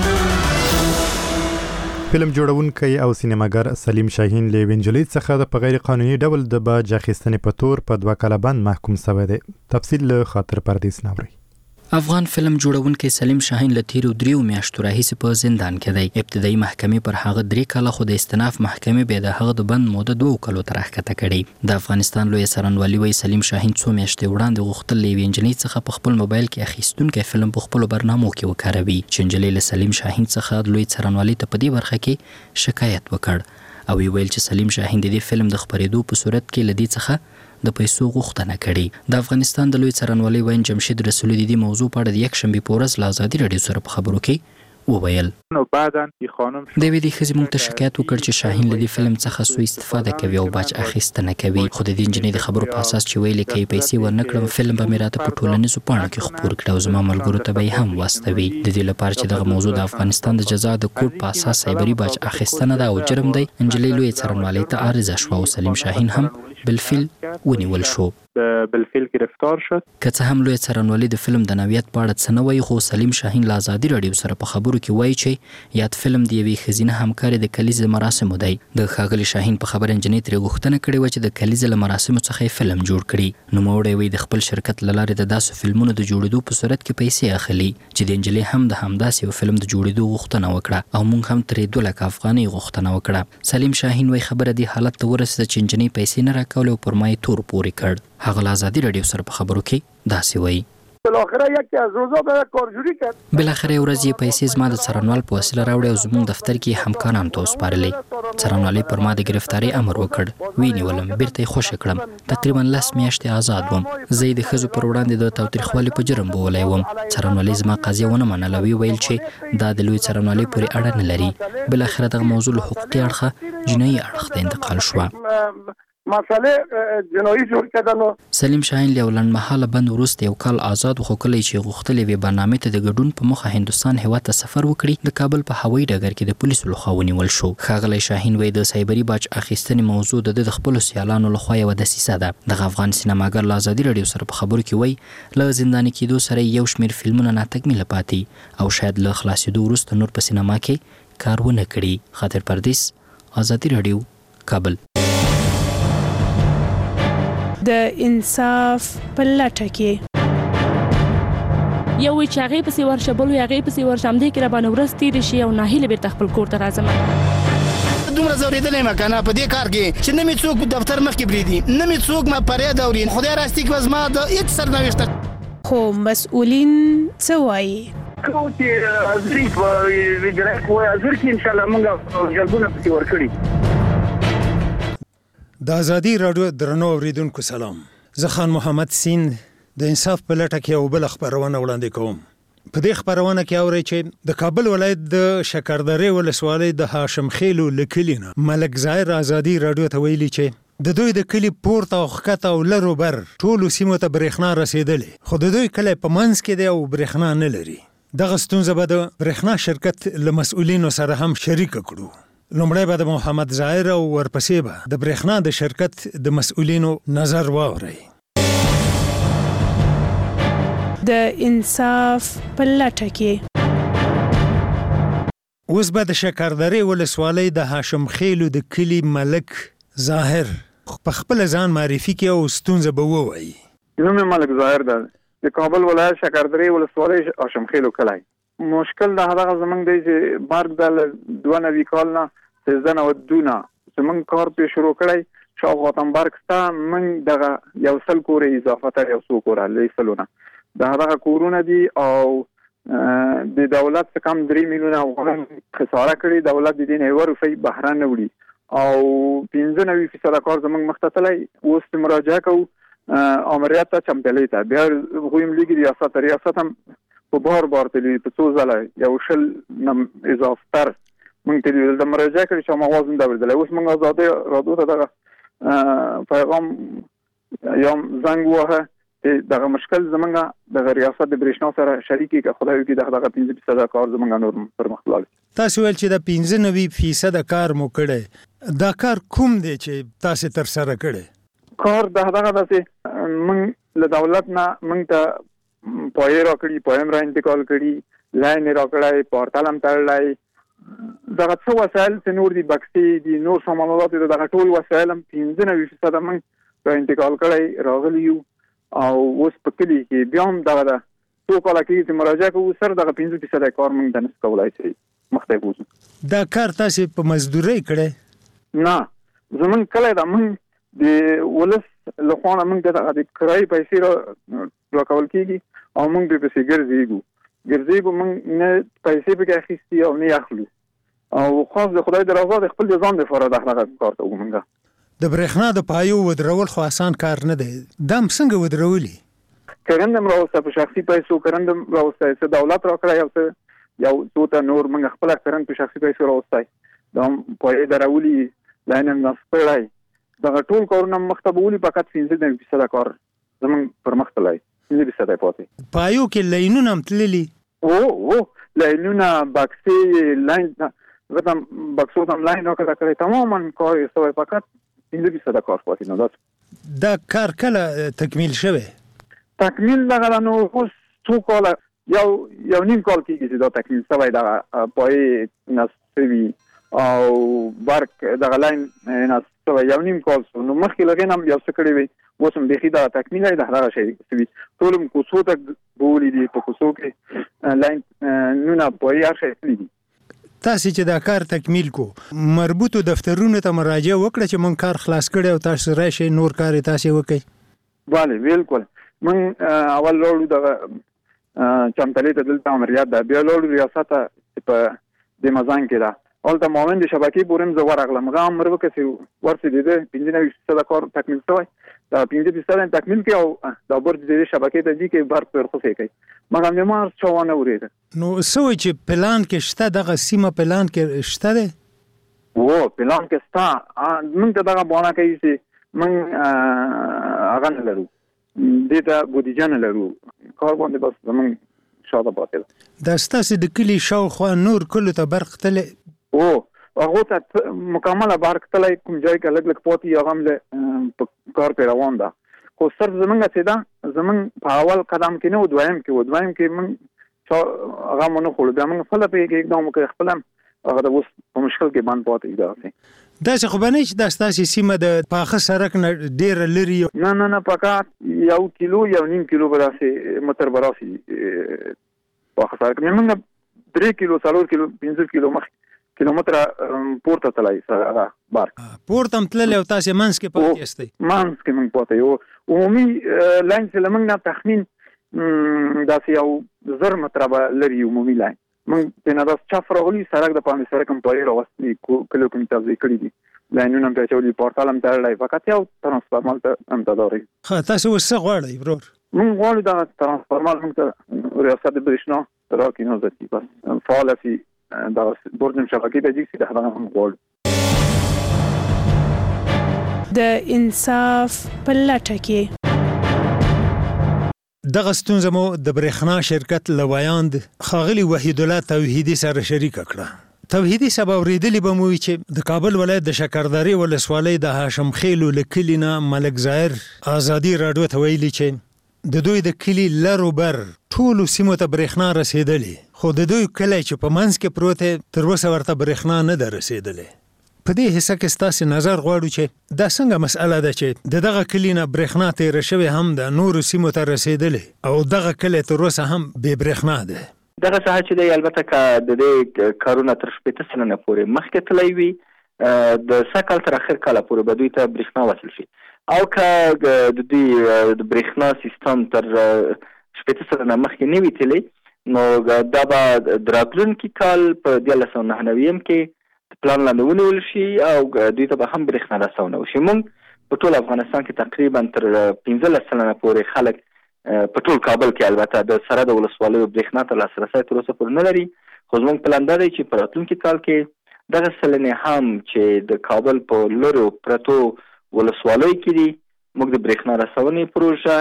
فلم جوړونکی او سینماګر سلیم شاهین له وینجلۍ څخه د غیر قانوني ډول د باج اخیستنې په تور په دوه کاله بند محکوم شوی دی. تفصیل له خاطر پردیس ناوړي. افغان فلم جوړونکی سلیم شاهین له تیرو دریو میاشتو راهیسې په زندان کې دی. ابتدایي محکمې پر هغه درې کاله خو د استناف محکمې به د هغه د بند موده دوه کالو ته راښکته کړې. د افغانستان لوی څارنوالي وایي سلیم شاهین څو میاشتې وړاندې غوښتل له یوې نجلۍ څخه په خپل موبایل کې اخیستونکی فلم په خپلو برنامو کې وکاروي چې نجلۍ له سلیم شاهین څخه لوی څارنوالي ته په دې برخه کې شکایت وکړ او ویل چې سلیم شاهین د دې فلم د خپرېدو په صورت کې له دې څخه د پیسو غوښتنه کړې. د افغانستان د لوی څارنوالۍ وین جمشید رسولي د دې موضوع په اړه د یکشنبې په ورځ له ازادي راډیو سره په خبرو کې وویل. نو بعداً د خانم د ویدي خزي مونږ ته شکایت وکړ چې شاهین له دې فلم څخه سوء استفاده کوي او باج اخیستنه کوي. خو د دې نجلۍ د خبرو په اساس چې ویلې کوي پیسې ورنکړم فلم به مې راته په ټولنیزو پاڼو کې خپور کړي او زما ملګرو ته به هم واستوي. د دې لپاره چې دغه موضوع د افغانستان د جزا د کوډ په اساس سایبري باج اخیستنه ده او جرم دی. نجلۍ لوی څارنوالۍ ته عارضه شوه او سلیم شاهین هم بالفعل ونیول شو. بالفعل گرفتار شد. که څه هم لوی څارنوالي د فلم د نوعیت په اړه څه نه وایي خو سلیم شاهین له ازادي راډیو سره په خبرو کې وایي چې یاد فلم د یوې ښځینه همکارې د کلیزې مراسمو دی. د ښاغلي شاهین په خبره نجلۍ ترې غوښتنه کړې وه چې د کلیزې له مراسمو څخه یې فلم جوړ کړي. نوموړی وایي د خپل شرکت له لارې د داسې فلمونو د جوړېدو په صورت کې پیسې اخلي چې د نجلۍ هم د همداسې یو فلم د جوړېدو غوښتنه وکړه او موږ هم ترې دوه لکه افغانۍ غوښتنه وکړه. سلیم شاهین وایي خبره دې حالت ته ورسېده چې نجلۍ پیسې نه راکولې او پر ما یې تور پورې کړ. هغه له ازادي راډیو سره په خبرو کې داسې وایي. بالاخره یکی از روزا به کارجوری کرد. بالاخره یو ورځ یې پیسې زما د څارنوال په وسیله راوړې او زموږ دفتر کې همکارانو ته وسپارلې. څارنوالۍ پر ما د ګرفتارۍ امر وکړ. وینیولم بیرته یې خوشې کړم. تقریبا لس میاشتې آزاد وم. زه یې د ښځو پر وړاندې د تاوتریخوالي په جرم بولی وم. څارنوالۍ زما قضیه ونه منله او ویل چې دا د لوی څارنوالۍ پورې اړه نه لري. بالاخره دغه موضوع له حقوقي اړخه جنایي اړخ ته انتقال شوه. مسئله جنایی جوړ کړه. سلیم شاهین له لنډمحاله بند وروسته یو کال آزاد خو کلی چې غوښتلې وي برنامه ته د ګډون په مخه هندستان هیواد ته سفر وکړي د کابل په هوایي ډګر کې د پولیسو لخوا ونیول شو. ښاغلی شاهین وایي د سایبري باج اخیستنې موضوع د خپلو سیالانو لخوا یوه دسیسه ده. دغه افغان سینماګر له ازادي راډیو سره په خبرو کې وایي له زنداني کېدو سره یو شمېر فلمونه ناتکمیله پاتې او شاید له خلاصېدو وروسته نور په سینما کې کار ونه کړي. خاطر پردیس، ازادي راډیو، کابل. د انصاف په لټه کې یو وی چې هغه پسې ورشه بل وی هغه پسې ورشه هم دې کې را باندې ورځ تېرې شي او ناهیله بیرته خپل کور ته راځم. دومره زورېدلی یم کنه په دې کار کې چې نه مې څوک دفتر مخکې پرېږدي، نه مې څوک ما فریاد اوري. خدای راستي کې زما د هېڅ سرنوشته خو مسؤلین څه وایي؟ کوم چې ازري په ویډرک وایي ازر کې انشاءالله موږ جلبونه پسې ورکړي. د ازادي راډیو درنو اوریدونکو سلام. زه خان محمد سین د انصاف په لټه کې یو بل خبرونه وړاندې کوم. په دې خبرونه کې اوري چې د کابل ولایت د شکردرې ولسوالۍ د هاشم خیلو لکلینا ملک ظاهر ازادي راډیو ته ویلي چې د دوی د کلی پورته او ښکته او لرو بر ټولو سیمو ته برېښنا رسېدلې، خو د دوی کلی په منځ کې دی او برېښنا نه لري. دغه ستونزه به د برېښنا شرکت له مسؤلینو سره هم شریکه کړو. لومړی به د محمد ظاهر او ورپسې به د برېښنا د شرکت د مسؤلینو نظر واورئ. د انصاف په لټه کې اوس به د شکردرې ولسوالۍ د هاشم خیلو د کلي ملک ظاهر په خپل ځان معرفي کې او ستونزه به ووایي. نوم یې ملک ظاهر ده، د کابل ولایت شکردرې ولسوالۍ هاشم خیلو کلی. مشکل د هغه زمونږ دی چې مرګ د دوه نوي کال نه سیزده نوه دونه زمونږ کار پې شروع کړی شاوخوا تنبرګ سته موږ دغه یو سل کورې اضافه تر یو څو کوره لوی سلونه د هغه کورونه دي او د دولت څخه کم درې میلیونه افغان خساره کړي. دولت د دې نه یوه روپۍ بهر نه وړي او پنځه نوي فیصده کار زمونږ مخته تللی. اوس مراجعه کوو امریت ته چمتلۍ ته بیا هغوی هم لیږي ریاست ریاست هم په بار بار تلي په څو ځله یو شل نم اضافتر مونږ تلي دلته مراجعه کړې چې هم اواز نه ده اورېدلی. اوس مونږ ازادۍ راډیو ته دغه پیغام یا زنګ ووهه چې دغه مشکل زمونږ دغه ریاست د برېښنا سره شریک کړي که خدای وکړي دغه پنځه فیصده کار زمونږ نور پرمخ لاړي. تاسو ویل چې د پنځه نوي فیصده کار مو کړی، دا کار کوم دی چې تاسو ترسره کړی؟ کار دغه داسې مونږ له دولت نه مونږ ته پایې راکړي، پایې هم را انتقال کړي، لاین یې راکړی، پورتال هم تړلی، دغه څه وسایل چې نور دي بکسې دي نور سامانات دي دغه ټول وسایل هم پنځه نوي فیصده موږ را انتقال کړی راغلي یو او اوس په کلي کې بیا هم دغه ده څو کاله کېږي چې مراجعه کوو سر دغه پنځه فیصده کار موږ ته نشو کولی چې مخته بوځو. دا کار تاسې په مزدورۍ کړی؟ نه زمونږ کلی ده، موږ د ولس له خوا نه موږ ته د کرایې پیسې را راکول کېږي او موږ پرې پسې ګرځېږو ګرځېږو موږ نه پیسې پکې اخیستي او نه اخلو او خاص د خدای د رضا د خپل د ځان دپاره د هغه کار کوو. موږ د برېښنا د پایو ودرول خو اسان کار نه دی، دا هم څنګه ودرولي؟ کرنده هم راوسته په شخصي پیسو کرنده هم راوسته څه دولت راکړی او څه یو څو ته نور موږ خپله کرنده په شخصي پیسو راوستی دا هم پایې درولي لاین هم نصب کړی. دغه ټول کارونه مخته به ولي فقط پنځه نوي فیصده کار زموږ پر مخ تللی، پنځه فیصده یې پاتې. پایو کې لاینونه هم تللي؟ او او لاینونه بکسې لاین هغه ته بکسو ته هم لاین راکړه کړی تماما کار یې سوی فقط پنځه فیصده کار پاتې نو. دا دا کار کله تکمیل شوی؟ تکمیل دغه نو اوس څو کاله یو یو نیم کال کېږي چې دا تکمیل شوی دغه پایې نصب شوي او برق دغه لاین نصب شوی یو نیم کال شو. نو مخکې له هغې نه هم یو څه کړي وي اوس هم بیخي دغه تکمیل دی د هغه شی شوي ټول هم کوڅو ته بولي دي په کوڅو کې لاین نونه پایې هر شی تللي دي. تاسې چې دا کار تکمیل کو مربوطو دفترونو ته مراجعه وکړه چې مونږ کار خلاص کړی او تاسو راشئ نور کار یې تاسې وکړئ؟ بله بالکل. مونږ اول لاړو دغه چمتلۍ ته دلته امریت ده، بیا لاړو ریاست ته چې په دې مزان کې ده هلته معاون د شبکې پورې هم زه ورغلم هغه هم ورکړه چې ورسېدېده پنځه نوي فیصده کار تکمیل شوی دا پنځه فیصده یې تکمیل کړي او دا برج د دې شبکې ته ځي کې برق پرخوسې کوي مګر د مارس چا ونه اورېده. نو څه وایي چې پلان کې شته دغه سیمه پلان کې شته دی؟ او پلان کې شته موږ ته دغه بهانه کوي چې من هغه نه لرو دې ته بودیجه نه لرو کار باندې بس زمون شاده پاتې دا ستاسو د کلی شاوخوا نور کلو ته برق تل او هغه ته مکمله برق تل کوم ځای کې لګ لګ پاتې هغه له کار په روان ده خو صرف زمونږ څه ده زمون په اول قدم کې نه دویم کې و دویم کې من هغه مونږ خو بیا موږ خپل په کې اقدام وکړ خپل هغه د اوس په مشکل کې باندې پاتې ده دا څه خو باندې چې د ستاسو سیمه د پاخه سرک نه ډیر لري نه نه نه فقط یو کیلو یو نیم کیلو براسي متر براسي پاخه سرک نه موږ درې کیلو څلور کیلو پنځه کیلو مخ کیلومتر پورته تلای سره بار پورته تلل او تاسو منځ کې پاتې استئ منځ کې موږ پاتې یو عمومي لاین چې لمنګ نه تخمین دا یو زر متر لري عمومي لاین من په نظر چا فرغلی سرک د پامې سره کوم پای راوستي کلو کوم تاسو کړی دي لاینونه په چولې پورتال هم تړلای فقط یو ترانسفارمر ته هم تداري خا تاسو وسه غواړئ برور من غواړم دا ترانسفارمر هم ته ریاست د برښنا تراکې نه ځي بس فعال فی دا برج شبکې د جګسي د هغه هم غواړم د انصاف په لټه کې دغه ستونزه مو د برېښنا شرکت لویاند خاغلی وحید الله توحیدی سره شریک کړه توحیدی سبا ورېدلی به مو چې د کابل ولایت د شکرداري ولسوالۍ د هاشم خیلو لکلینا ملک ظاهر ازادي راډیو ته ویلي چې د دوی د کلی لرو بر ټول سیمو ته برېښنا رسیدلې خو د دوی کلی چې په منځ کې پروت تر اوسه ورته برېښنا نه ده رسیدلې په دې حصہ کې ستاسو نظر غواړو چې دا څنګه مسأله ده چې دغه کلی نه برېښنا تیر شوی هم د نور سیمو ته رسیدلې او دغه کلی تر اوسه هم بې برېښنا ده دغه څه چې دی البته که د دې کارونه تر شپږ سنه پورې مخکې تللی وي د سکل تر اخر کال پورې به دوی ته برېښنا وصل شي او که د دې د برېښنا سیستم تر شپږ سنه مخکې نه وي تللی نو دا به د راتلونکي کال په دیارلس سوه نهه نوي کې پلان لاندې ونیول شي او دوی ته به هم برېښنا رسونه وشي. موږ په ټول افغانستان کې تقریبا تر پنځلس سلنه پورې خلک په ټول کابل کې البته د سرحد ولسوالیو برېښنا ته لاسرسی تر اوسه پورې نه لري خو زموږ پلان دا دی چې په راتلونکي کال کې دغه سلنې هم چې د کابل په لرو پرتو ولسوالیو کې دي موږ د برېښنا رسونې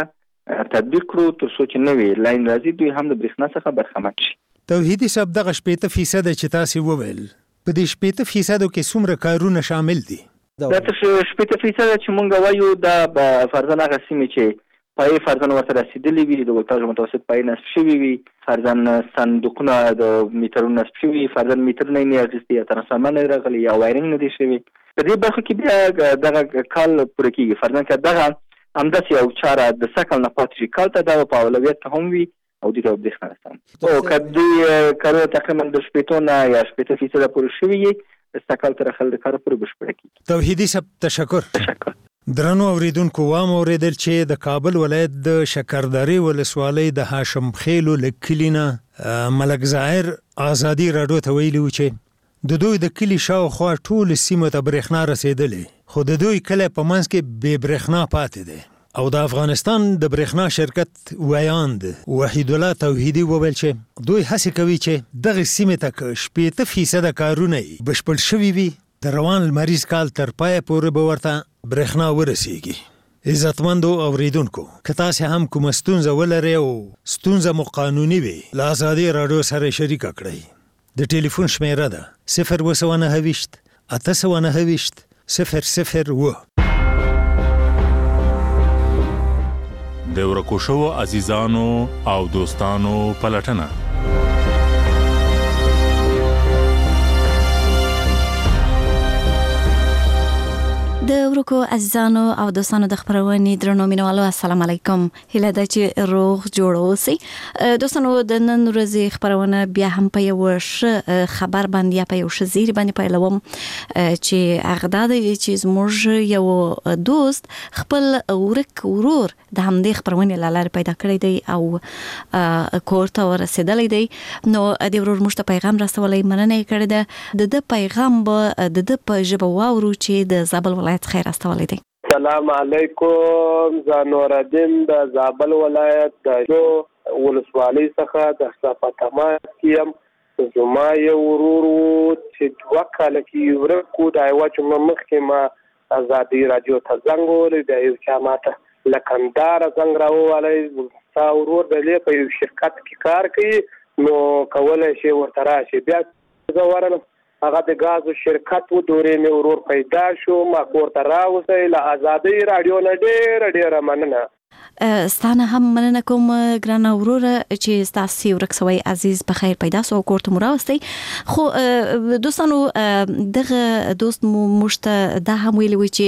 پروژه تطبیق کړو تر څو چې نوې لاین راځي دوی هم د برېښنا څخه برخمن شي. توحیدي صاحب دغه شپږ فیصد چې تاسو وویل په دې شپږ فیصدو کې څومره کارونه شامل دي؟ دا تر شپږ فیصد چې مونږ وایو دا به فرضاً هغه سیمې چې پای فرضاً ورته رسیدلې وي د ولتاژ متوسط پای نصب شوي وي فرضاً صندوقونه د میټرونو نصب شوي فرضاً میټر نه نه اخیستي یا ترانسفارمر نه راغلی یا وایرینګ نه دی شوی په دې برخه کې بیا دغه کال پوره کیږي فرضاً که دغه همداسې یو چاره د سکل نه پاتې شي کال ته دا په اولویت هم وي او دې ته برېښنا رسوم او که دوی کارونه تقریبا د شپېتو نه یا شپېته فیصده پورې شوي یي سکل تر اخر د کار پورې بشپړه کیږي. توحیدي صاحب تشکر. تشکر. درنو اوریدونکو وام اوریدل چې د کابل ولایت د شکرداري ولسوالۍ د هاشم خیلو لکلینا ملک ظاهر ازادي راډیو ته ویلي و چې د دوی د کلی شاوخوا ټول سیمو ته برېښنا رسیدلې خو د دوی کلی په منځ کې بې برېښنا پاتې دی او د افغانستان د برېښنا شرکت ویاند وحید الله توحیدی وویل چې دوی هڅه کوي چې دغه سیمې ته شپږ فیصد کارونه بشپړ شوي وي د روان لمریز کال تر پای پورې به ورته برېښنا ورسیږي. عزتمندو اوریدونکو که تاسو هم کوم ستونزه ولرئ او ستونزه مو قانوني وي له ازادي راډیو سره شریک کړئ د ټلیفون شمیره ده صفر اووه سوه نهه ویشت اته سوه نهه ویشت صفر صفر اووه. د ورکو شوو عزیزانو او دوستانو پلټنه د ورکو عزیزانو او دوستانو د خبرونې درنو مینوالو السلام علیکم هله د چې روغ جوړ اوسئ دوستانو د نن ورځې خبرونه بیا هم په یو ښه خبر باندې یا په یو ښه زیری باندې پیلوم چې هغه د چې زموږ یو دوست خپل ورک ورور د همدې خبرونې لاله پیدا کړی دی او کور ته ورسېدلی دی نو د ورور موږ ته پیغام رسولای مننه کړی ده د پیغام به د په ژبه واورو چې د زابل ولایت خیر استولی دی. سلام علیکم زانور الدین د زابل ولایت د جو ولسوالۍ څخه د صفاتما کیم زما یو ورور چې دوه کال کې ورکو د ایوا چې مخکې ما آزادي رادیو ته زنګ ووهلی بیا یو چا ماته له کندهاره زنګ راووهلی ستا ورور دی په یو شرکت کې کار کوي نو کولی شي ورته راشي بیا زه ورغلم هغه د ګازو شرکت و دورې مې ورور پیدا شو ما کور ته راوستی له آزادۍ راډیو نه ډېره ډېره مننه ستانه هم مننه کوم ګرانه وروره چې ستاسو ورک سوی عزیز په خیر پیدا سو کور ته مراوستي خو دوستانو دغه دوست مو مشته د هم ویلي وي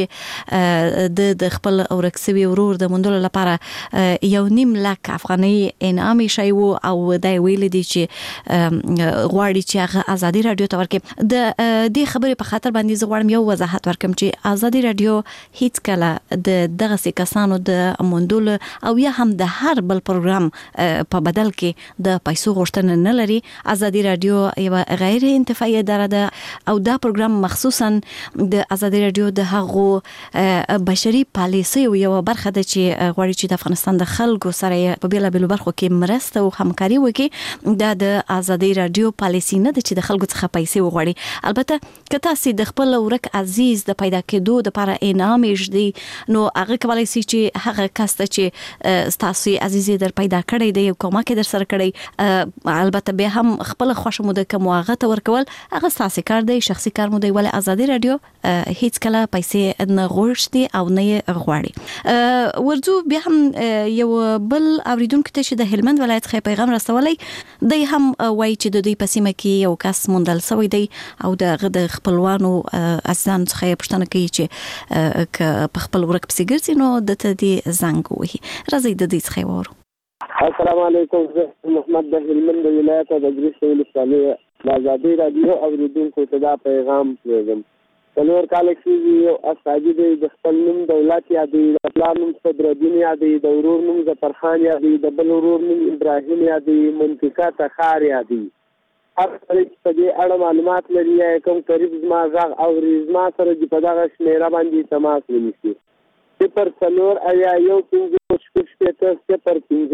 چې د د خپل ورک سوی ورور د مندل لپاره یو نیم لک افغاني انعام شي او د ویلي دي چې غواړي چې هغه آزادي رادیو ته ورکړي د دې خبرې په خاطر باندې زه غواړم یو وضاحت ورکړم چې آزادي رادیو هیڅ کله د دغه کسانو د مندل او یا هم د هر بل پروګرام په بدل کې د پیسو غوښتنه نه لري آزادي رادیو یو غیر انتفاعي اداره ده او دا پروګرام مخصوصا د آزادي رادیو د هغو بشري پالیسي یو برخه ده چې غواړي چې د افغانستان د خلکو سره په بیلا بیلو برخو کې مرسته او همکاري وکړي دا د آزادي رادیو پالیسي نه ده چې د خلکو څخه پیسې وغواړي البته که تاسو د خپل ورک عزیز د پیدا کېدو لپاره انعام یې نو هغه کولای شي چې هغه کس چې ستاسو عزیزي در پیدا کړی دی یو کومه کې در سره کړی البته به هم خپل خوښ مو د کوم هغه ته ورکول هغه ساسي کار دی شخصي کار مو دی ولې آزادي رادیو هیڅ کله پیسې نه غوښتي او نه غواړي ورځو بیا هم یو بل اوریدونکو ته چې د هلمند ولایت څخه پیغام رسولای دی هم وایي چې د دې پسیمه کې یو کس موندل شوی دی او د خپلوانو ازان څخه پښتنه کوي چې په خپل ورک پسې ګرځي نو د دې زنګ وهي راځي د دې څخه وورو السلام علیکم زه محمد د هلمند ولایت د ګریس ولسوالۍ د آزادي رادیو اوریدونکو ته دا پیغام پرېږدم څلور کاله کېږي یو استاجي دی د خپل نوم دولت یادوي د پلار نوم صدرالدین یادوي د ورور نوم ظفرخان یادوي د بل ورور نوم ابراهیم یادوي منطقه تخار یادوي هر څوک په دې اړه معلومات لري یا کوم قریب زما غږ اوري زما سره د په دغه شمیره باندې تماس ونیسي صفر څلور ایا یو پنځه شپږ شپېته صفر پنځه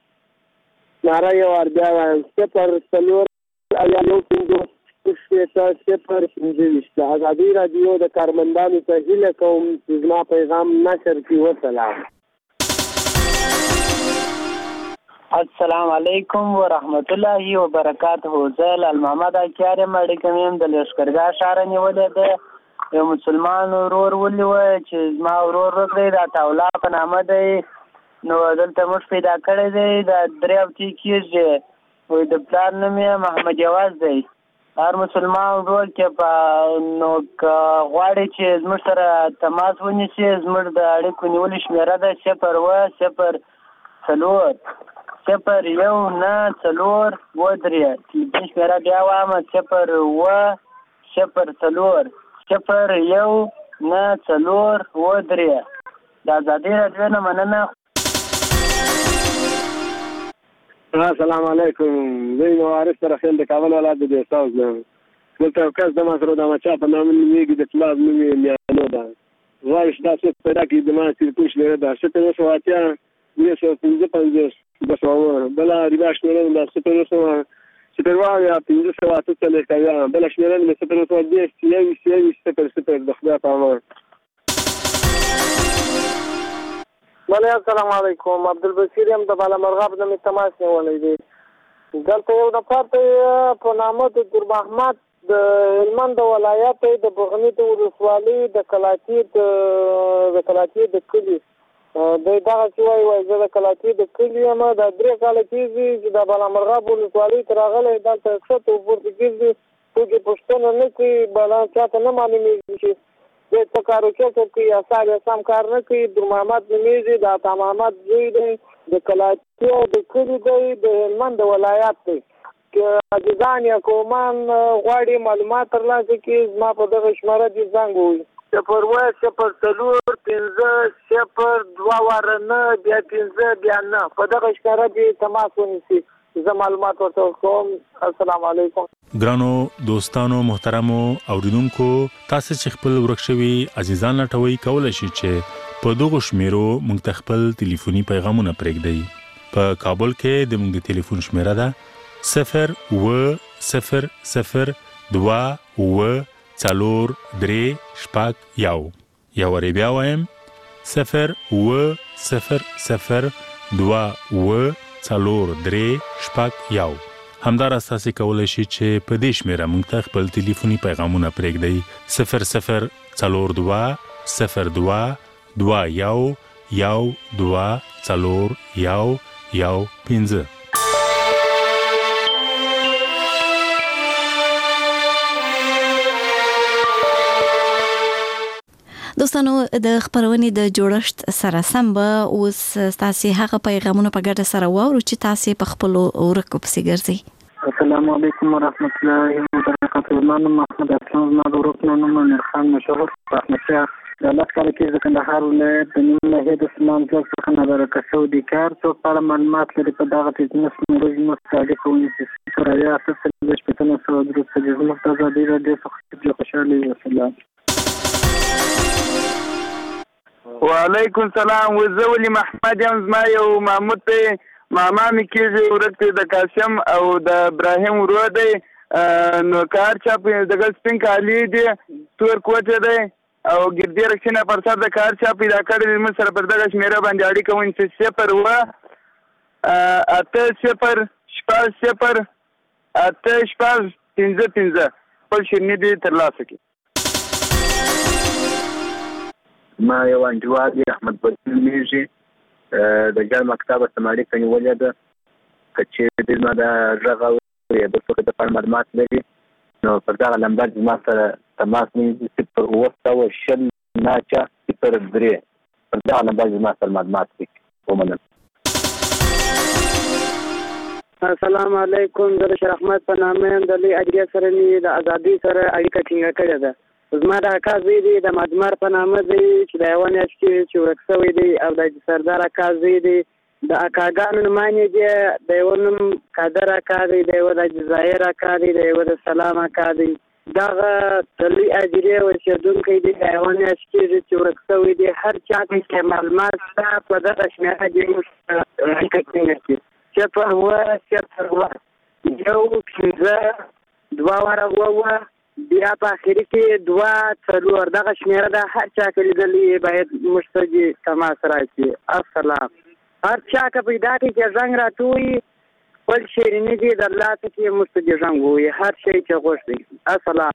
ویشت ناره یو وار بیا وایم صفر څلور ایا یو پنځه شپږ شپېته صفر پنځه ویشت د آزادي رادیو د کارمندانو ته هیله کوم چې زما پیغام نشر کړي وسلام السلام علیکم ورحمت الله وبرکاته زه لال محمد اکیار مړی کوم د لشکرګاه شهر نیولې ده یو مسلمان ورور ولي و چې زما ورور ورکړی دا تاولا په نامه دی نو دلته موږ پیدا کړی دی دا درې هفتې کېږي وایي د پلار نوم یې محمد یواز دی هر مسلمان ورور کې په نو غواړي چې زموږ سره تماس ونیسي زموږ د اړیکو نیولې شمېره ده صفر اوه صفر څلور صفر یو نه څلور اوه درې تلیفون شمېره بیا وایم صفر اوه صفر څلور صفر یو نه څلور اوه درې د آزادي رادیو نه مننه السلام علیکم زه یم وارث رخیل د کابل ولایت د استاوز نه دلته یو کس د ما سره د مچا په نامه نومېږي د پلار نوم یې میانو ده غواړي چې تاسو پیدا کړي د ما تلیفون شمېره ده صفر اوه سوه اتیا نهه سوه پنځه پنځوس دوه سوه اووه بله ریبا شمېره ده صفر اوه سوه صفر اوه یا پنځه سوه اته څلوېښت اویا بله شمېره مې صفر اوه سوه دېرش یوویشت یوویشت صفر صفر د خدای په امان بله السلام علیکم عبدالبصیر یم د بالامرغاب نه مې تماس نیولی دی دلته یو نفر ته په نامه د ګل محمد د هلمند ولایت د بغني د ولسوالۍ د کلاچي د کلاچي د کلي دی دغه چې وایي وایي زه د کلاچي د کلي یم دا درې کاله کېږي چې د بالامرغاب ولسوالۍ ته راغلی دلته ښکته ورپورته ګرځي څوک یې پوښتنه نه کوي بلا چاته نه معلومېږي چې دی څه کار وکړي کوي اثار یې سم کار نه کوي در محمد نومېږي د عطا محمد زوی دی د کلاچي او د کلي دی د هلمند ولایت دی که عزیزان یا کومان غواړي معلومات ترلاسه کړي زما په دغه شمېره دې زنګ ووهي صفر اوه صفر څلور پنځه صفر دوه واره نه بیا پنځه بیا نه په دغه شمېره دې تماس ونیسي زه معلومات ورته ورکوم السلام علیکم ګرانو دوستانو محترمو اوریدونکو تاسو چې خپل ورک شوي عزیزان لټوي کولای شئ چې په دغه شمیرو موږ ته خپل ټلیفوني پیغامونه پرېږدئ په کابل کې د موږ د ټلیفون شمیره ده صفر اوه صفر صفر دوه اوه څلور درې شپږ یو یا وری بیا وایم صفر و صفر صفر دوه و څلور درې شپږ یو. همداراز تاسې کولی شئ چې په دې شمېره موږ ته خپل ټلیفوني پیغامونه پرېږدئ صفر صفر څلور دوه صفر دوه دوه یو یو دوه څلور یو یو پنځه. دوستانو د خبرونې د جوړښت سره سم به اوس تاسو هغه پیغامونه په ګډه سره واورو چې تاسو په خپل ورکو پسې ګرځي. السلام علیکم ورحمت الله وبرکاته. نن محمد اسلام ما د ورکو نوم خان مشهور احمد شاه د لاس کال کې د کندهار ولایت د نیمه ناحیه د سلام ځل څخه نبرکه سعودي کار څو په معلومات لري په دغه تجنس موږ مستعد کوو چې سره یا تاسو د شپږ سوه درې د مختازه دی د څخه خوشاله وسلام. وعلیکم السلام. وزولی محمد یم زما یو محمود دی ماما می کېږي ورک د قاسم او د ابراهیم ورو دی نو کار چا په دغه سپین کالی دی تور کوټه دی او ګردی رکشنه پر سر د کار چا پیدا کړی موږ سره پر دغه شمیره باندې اړیکه ونی چې صفر و اته صفر شپږ صفر اته شپږ پنځه پنځه خپل شیرني دی ترلاسه کړي. ما یو انجواد احمد بدل میږي د جال مکتب سماړي کني ولید کچې د ما د ژغه یا د څه د معلومات لري نو پر دا لمبر ما سره تماس نیسي صفر اوه او شل ناچا صفر درې پر دا لمبر ما سره معلومات لري. ومنه. السلام علیکم. زه شریف احمد په نامه د لوی اجرا سره د ازادي سره اړیکه ټینګه کړې ده. زما د اکا زوی دی د مجمر په نامه دی چې د یوه میاشت کې چې ورک شوی دی او د سردار اکا زوی دی د اکاګانو نومانې دی د یوه نوم قادر اکا دی د یوه د جزایر اکا دی د یوه د سلام اکا دی. دغه د لوی اجرې اوسېدونکی دی د یوه میاشت کېږي چې ورک شوی دی. هر چا چې معلومات شته په دغه شمېره دې موږ اړیکه ټینګه کړي. صفر اوه صفر اوه یو پنځه دوه واره اووه بیا په اخري کې دوه څلور دغه شمېره ده. هر چا که لیدلي باید موږ ته تماس راکړي. السلام. هر چا که پیدا کړي چې زنګ راته ووایي خپل شیریني دي درلاسه کړي موږ ته دې زنګ ووایي هر شی چې غوښتي. السلام.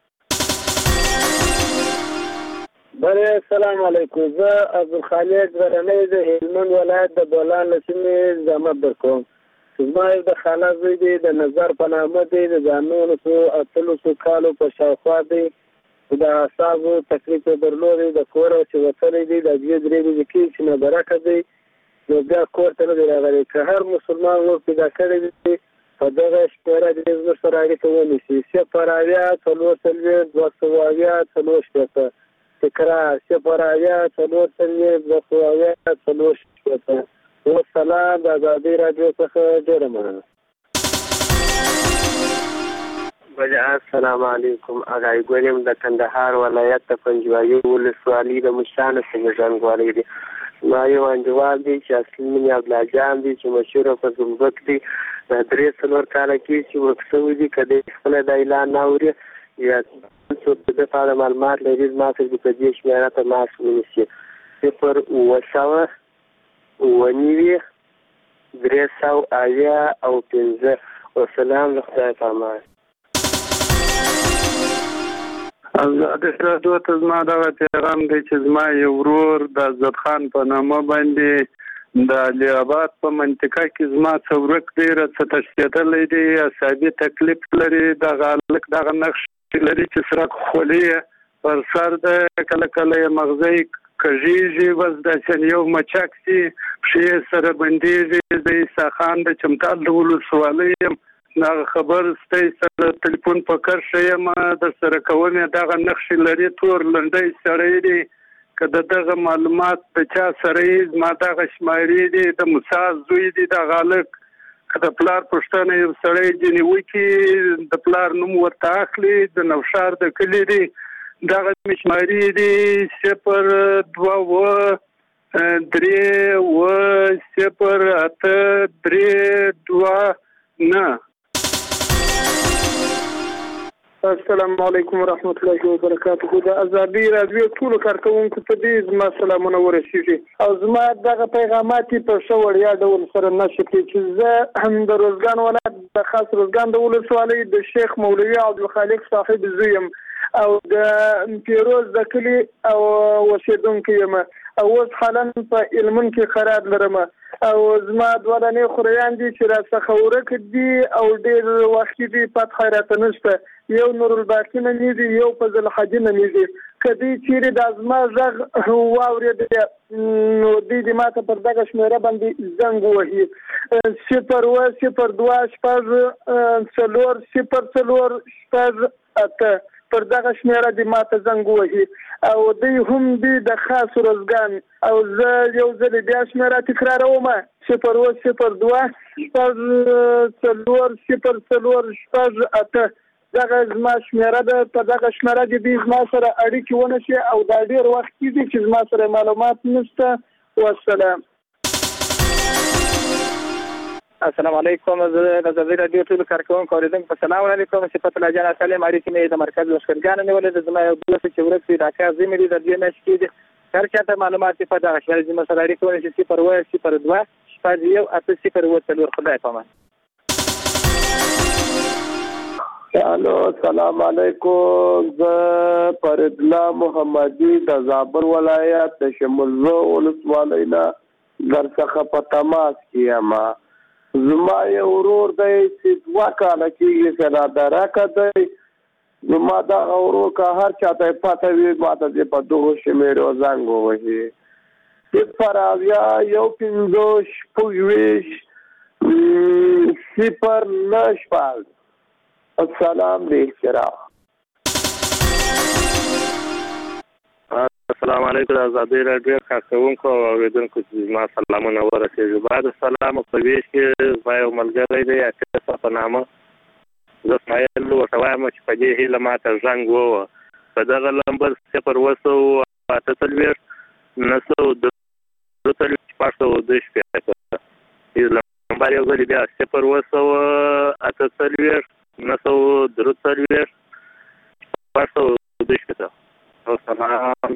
بله السلام علیکم. زه عبدالخالق غرنی د هلمند ولایت د بولان له سیمې زحمت درکوم. زما یو د خاله زوی دی د نظر په نامه دی د ځانونو څو اتلسو کالو په شاوخوا دی د اعصابو تکلیف یې درلودی د کوره چې وتلی دی د دوې درې ورځې کې چې نبرکه دی نو بیا کور ته نه دی راغلی. که هر مسلمان ور پیدا کړی دی په دغه شمېره دې زموږ سره اړیکه ونیسي. صفر اویا څلور څلوېښت دوه سوه اویا څلور شپېته. تکرار صفر اویا څلور څلوېښت دوه سوه اویا څلور شپېته. والسلام. د ازادي راډیو څخه ډېره مننه. بله السلام علیکم. اغای ګل د کندهار ولایت د پنجوایي ولسوالۍ د مشرانو څخه ژوندوالی دی. ما یو انډیوال دی چې اصلي نوم یې عبدالله جان دی چې مشهوره په زمبک دی د درې څلور کاله کې چې ورک شوی دی. که دی خپله د اعلان نه اوري یا څوک د ده په اړه معلومات لري زما سره دې په دې شمېره تماس ونیسي. صفر اوه سوه اوه نوي درې سوه اویا او پنځه. والسلام له خدای په امان. ازادي راډیو ته زما دغه پیغام دی چې زما یو ورور د عزت خان په نامه باندې د علي آباد په منطقه کې زما څه ورک دی څه تشدیدلی دی اعصابي تکلیف لري. دغه هلک دغه نقش لري چې سرک خولي پر سر د کله کله یې مغزی کږېږي بس داسې یو مچک سي پښې سره بندېږي. د عیسی خان د چمتال د ولسوالۍ یم. دغه خبر ستی سره تلیفون په کرښه یم در سره کوم یې دغه نقشې لري تور لنډی سړی دی. که د دغه معلومات د چا سره یې زما دغه شمارې دي د موسی زوی دی دغه هلک. که د پلار پوښتنه یو سړی ځینې وکړي د پلار نوم ورته اخلي د نوشار د کلي دی. دغه مې شمارې دي صفر دوه اوه درې اوه صفر اته درې دوه نه. السلام علیکم ورحمت الله وبرکاته. د ازادي رادیو ټول کارکونکو ته دې زما سلامونه ورسیږي او زما دغه پیغامات په څو وړیا ډول سره نشي چې زه هم د روزګان ولایت د خاص روزګان د ولسوالۍ د شیخ مولوي عبدالخالق صاحب زویم او د پیروز د کلی او اوسیدونکو یم او اوس حالا په علمون کې خراب لرم او زما دولانې خوریان دي چې راڅخه ورک دي او ډېر وخت دي پات خیرات نشته. یو نور الباقی نه نیدي یو فضل حاجي نه نیدي. کدی چیرې د ازما غږ واورېد نو دوی د ماته پر دغه شمیره باندې زنګ وهي صفر اوه صفر دوه شپږ څلور صفر څلور شپږ اته پر دغه شمیره د ماته زنګ وهي او دوی هم دي د خاص روزګان او زه یو ځل بیا شمیره تکراروم صفر اوه صفر دوه شپږ څلور صفر څلور شپږ اته دغه زما شمیره ده. په دغه شمیره کې دوی زما سره اړیکې ونه شي او دا ډېر وخت کېږي چې زما سره معلومات نشته. والسلام. السلام علیکم. زه د ازادي رادیو ټول کارکونکو اوریدونکو په سلام علیکم. صفت الله جان سلام اړیکې مې د مرکز لښکرګان نیولې د زما یو دوست چې ورک شي دا کار زموږ د دې نه کېږي هر چاته معلومات په دغه شمیره زما سره اړیکې ونه شي صفر اوه صفر دوه شپږ یو اته صفر اوه څلور. خدای پامان. الو السلام علیکم. زه فرید الله محمدي د زابل ولایت د شمولزو ولسوالۍ نه درڅخه په تماس کې یم. زما یو ورور دی چې دوه کاله کېږي چې رادرکه دی. زما دغه ورور که هر چاته پته وي ماته دې په دغو شمیرو زنګ ووهي. صفر اویا یو پنځوس شپږ ویشت صفر نه شپږ. السلام علیکم. السلام علیکم. ازادي رادیو کارکونکو او اوریدونکو ته زما سلامونه ورسېږي. بعد سلام په ویش کې زما یو ملګری دی اتیسا په نامه. زه اسماعیل ورته وایم چې په دې هیله ماته زنګ ووهه په دغه نمبر صفر اوه سوه اته څلوېښت نهه سوه دوه څلوېښت شپږ سوه دوه شپېته. نمبر یو ځل بیا صفر اوه سوه اته څلوېښت نهه سوه درې څلوېښت شپږ سوه دوه شپېته. سلام.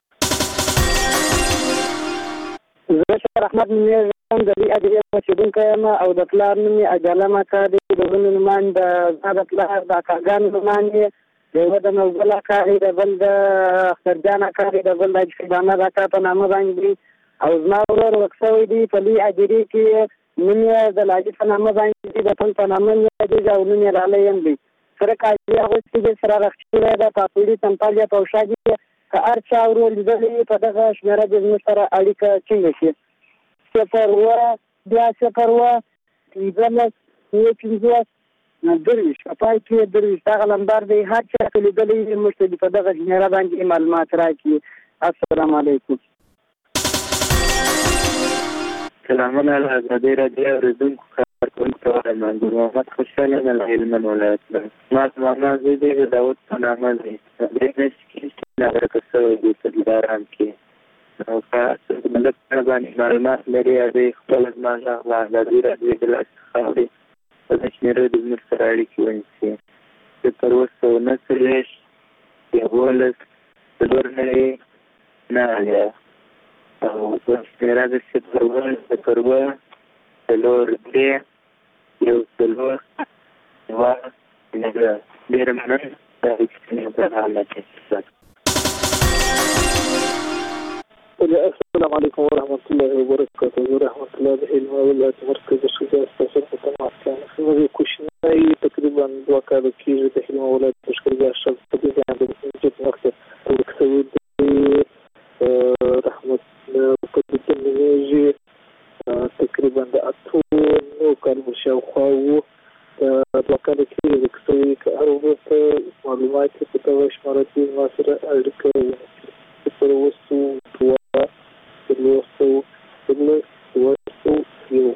زه شهر احمد نومیږم د دې ادارې اوسېدونکی یم او د پلار نوم یې اجاله اکا دی. د ورونو نومان د زما د پلار د اکاګانو نومان یې د یوه د نوګل اکا دی د بل د اخترجان اکا دی د بل د حاجي احمد اکا په نامه باندې دی او زما ورور ورک شوی دی په دې ادارې کې نوم یې د لاجي په نامه باندې دی د ټول په نامه یې او نوم یې رالی یم دی. سره کاجي اغوستې دی سره رخچولی ده پاپوړي تمپال یا پوشا دي که هر چا ورور لیدلی په دغه شمیره د زموږ سره اړیکه ټینګه شي. صفر اوه بیا صفر اوه پنځلس اووه پنځوس درویشت په پای کې درویشت دغه نمبر دی. هر چا که لیدلی وي موږ ته په دغه شمیره باندې معلومات راکړي. السلام علیکم. سلامونه له ازادي رادیو اوریدونکو کارکونکو ته وایم. محمد خوشحال یم له هلمند ولایت نه. زما زمانه زوی دی د داود په نامه دی. د دې میاشتې کې ناغرقه شوی دی په دلارام کې او که څوک د لږ په باندې معلومات لري هغوی خپله زما غږ له ازادي رادیو د لاسه څخه اوري په دې شمېرو د زموږ سره اړیکې ونیسي. صفر اوه سوه نهه څلوېښت یوولس څلور نوي نهه اویا او په شمېره د صفر اوه صفر اوه څلور درې یو څلور دوه نهه. ډېره مننه. دا رښتینې برنامه ده. السلام علیکم ورحمت الله وبرکاته. رحمت الله د علم ولایت مرکز شجاع ستاسو په تماس کې زموږ کوشنۍ تقریبا دوه کاله کېږي د علم ولایت لښکرګاه شب په دې باندې د جت وخت ورک شوی دی. رحمت الله په دې نومیږي تقریبا د اتو نو کالو شاوخوا وو دوه کاله کېږي ورک شوی. که هر ورته معلومات په دغه شماره کې زما سره اړیکه ونیسي. صفر اوه سوه دوه څلور سوه څلور دوه سوه یو.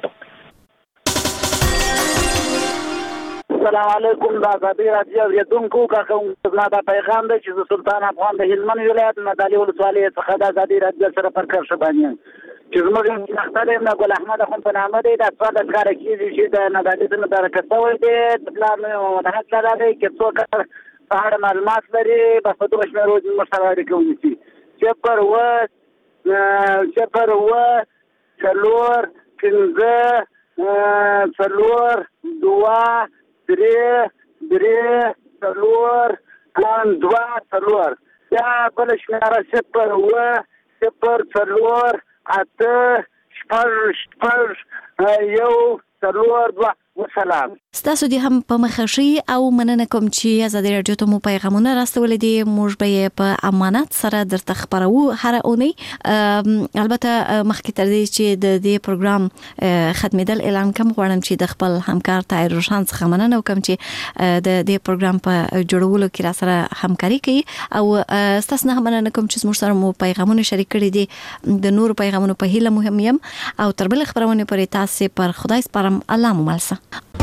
السلام علیکم. د ازادي رادیو اوریدونکو کارکونکو زما دا پیغام دی چې زه سلطان افغان د هلمند ولایت نادعلي ولسوالۍ څخه د ازادي رادیو سره پر کرښه باندې یم چې زموږ یو شناخته دی د ګل احمد اخوند په نامه دی. دا څوارلس کاله کېږي چې د نادعلي څخه متارکه شوی دی. د پلار نوم محمد حق لالا دی. که څوک په اړه معلومات لري بس په دغه شمېرو موږ سره اړیکه ونیسي. صفر اووه صفر اووه څلور پنځه څلور دوه درې درې څلور دوه څلور. یا بله شمېره صفر اووه صفر څلور اته شپږ شپږ یو څلور دوه. وسلام. ستاسو دې هم په مخه شي او مننه کوم چې ازادي رادیو ته مو پیغامونه راستولې دي. موږ به یې په امانت سره درته خبرو هر اونۍ. البته مخکې تر دې چې د دې پروګرام ختمېدل اعلان کوم غواړم چې د خپل همکار طاهر روشان څخه مننه وکم چې د دې پروګرام په جوړولو کې را سره همکاري کوي او ستاسو نه مننه کوم چې موږ سره مو پیغامونه شریک کړي دي. د نور پیغامونو په هیله مهم یم او تر بل خبرونه پرې تاسو پر خدای سپارم. الله مو ملسه.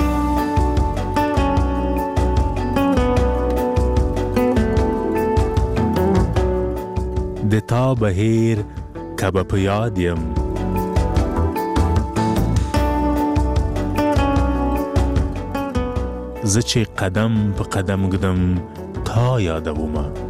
د تا بهیر کب په یاد یم زه چې قدم په قدم ګدم تا یادومه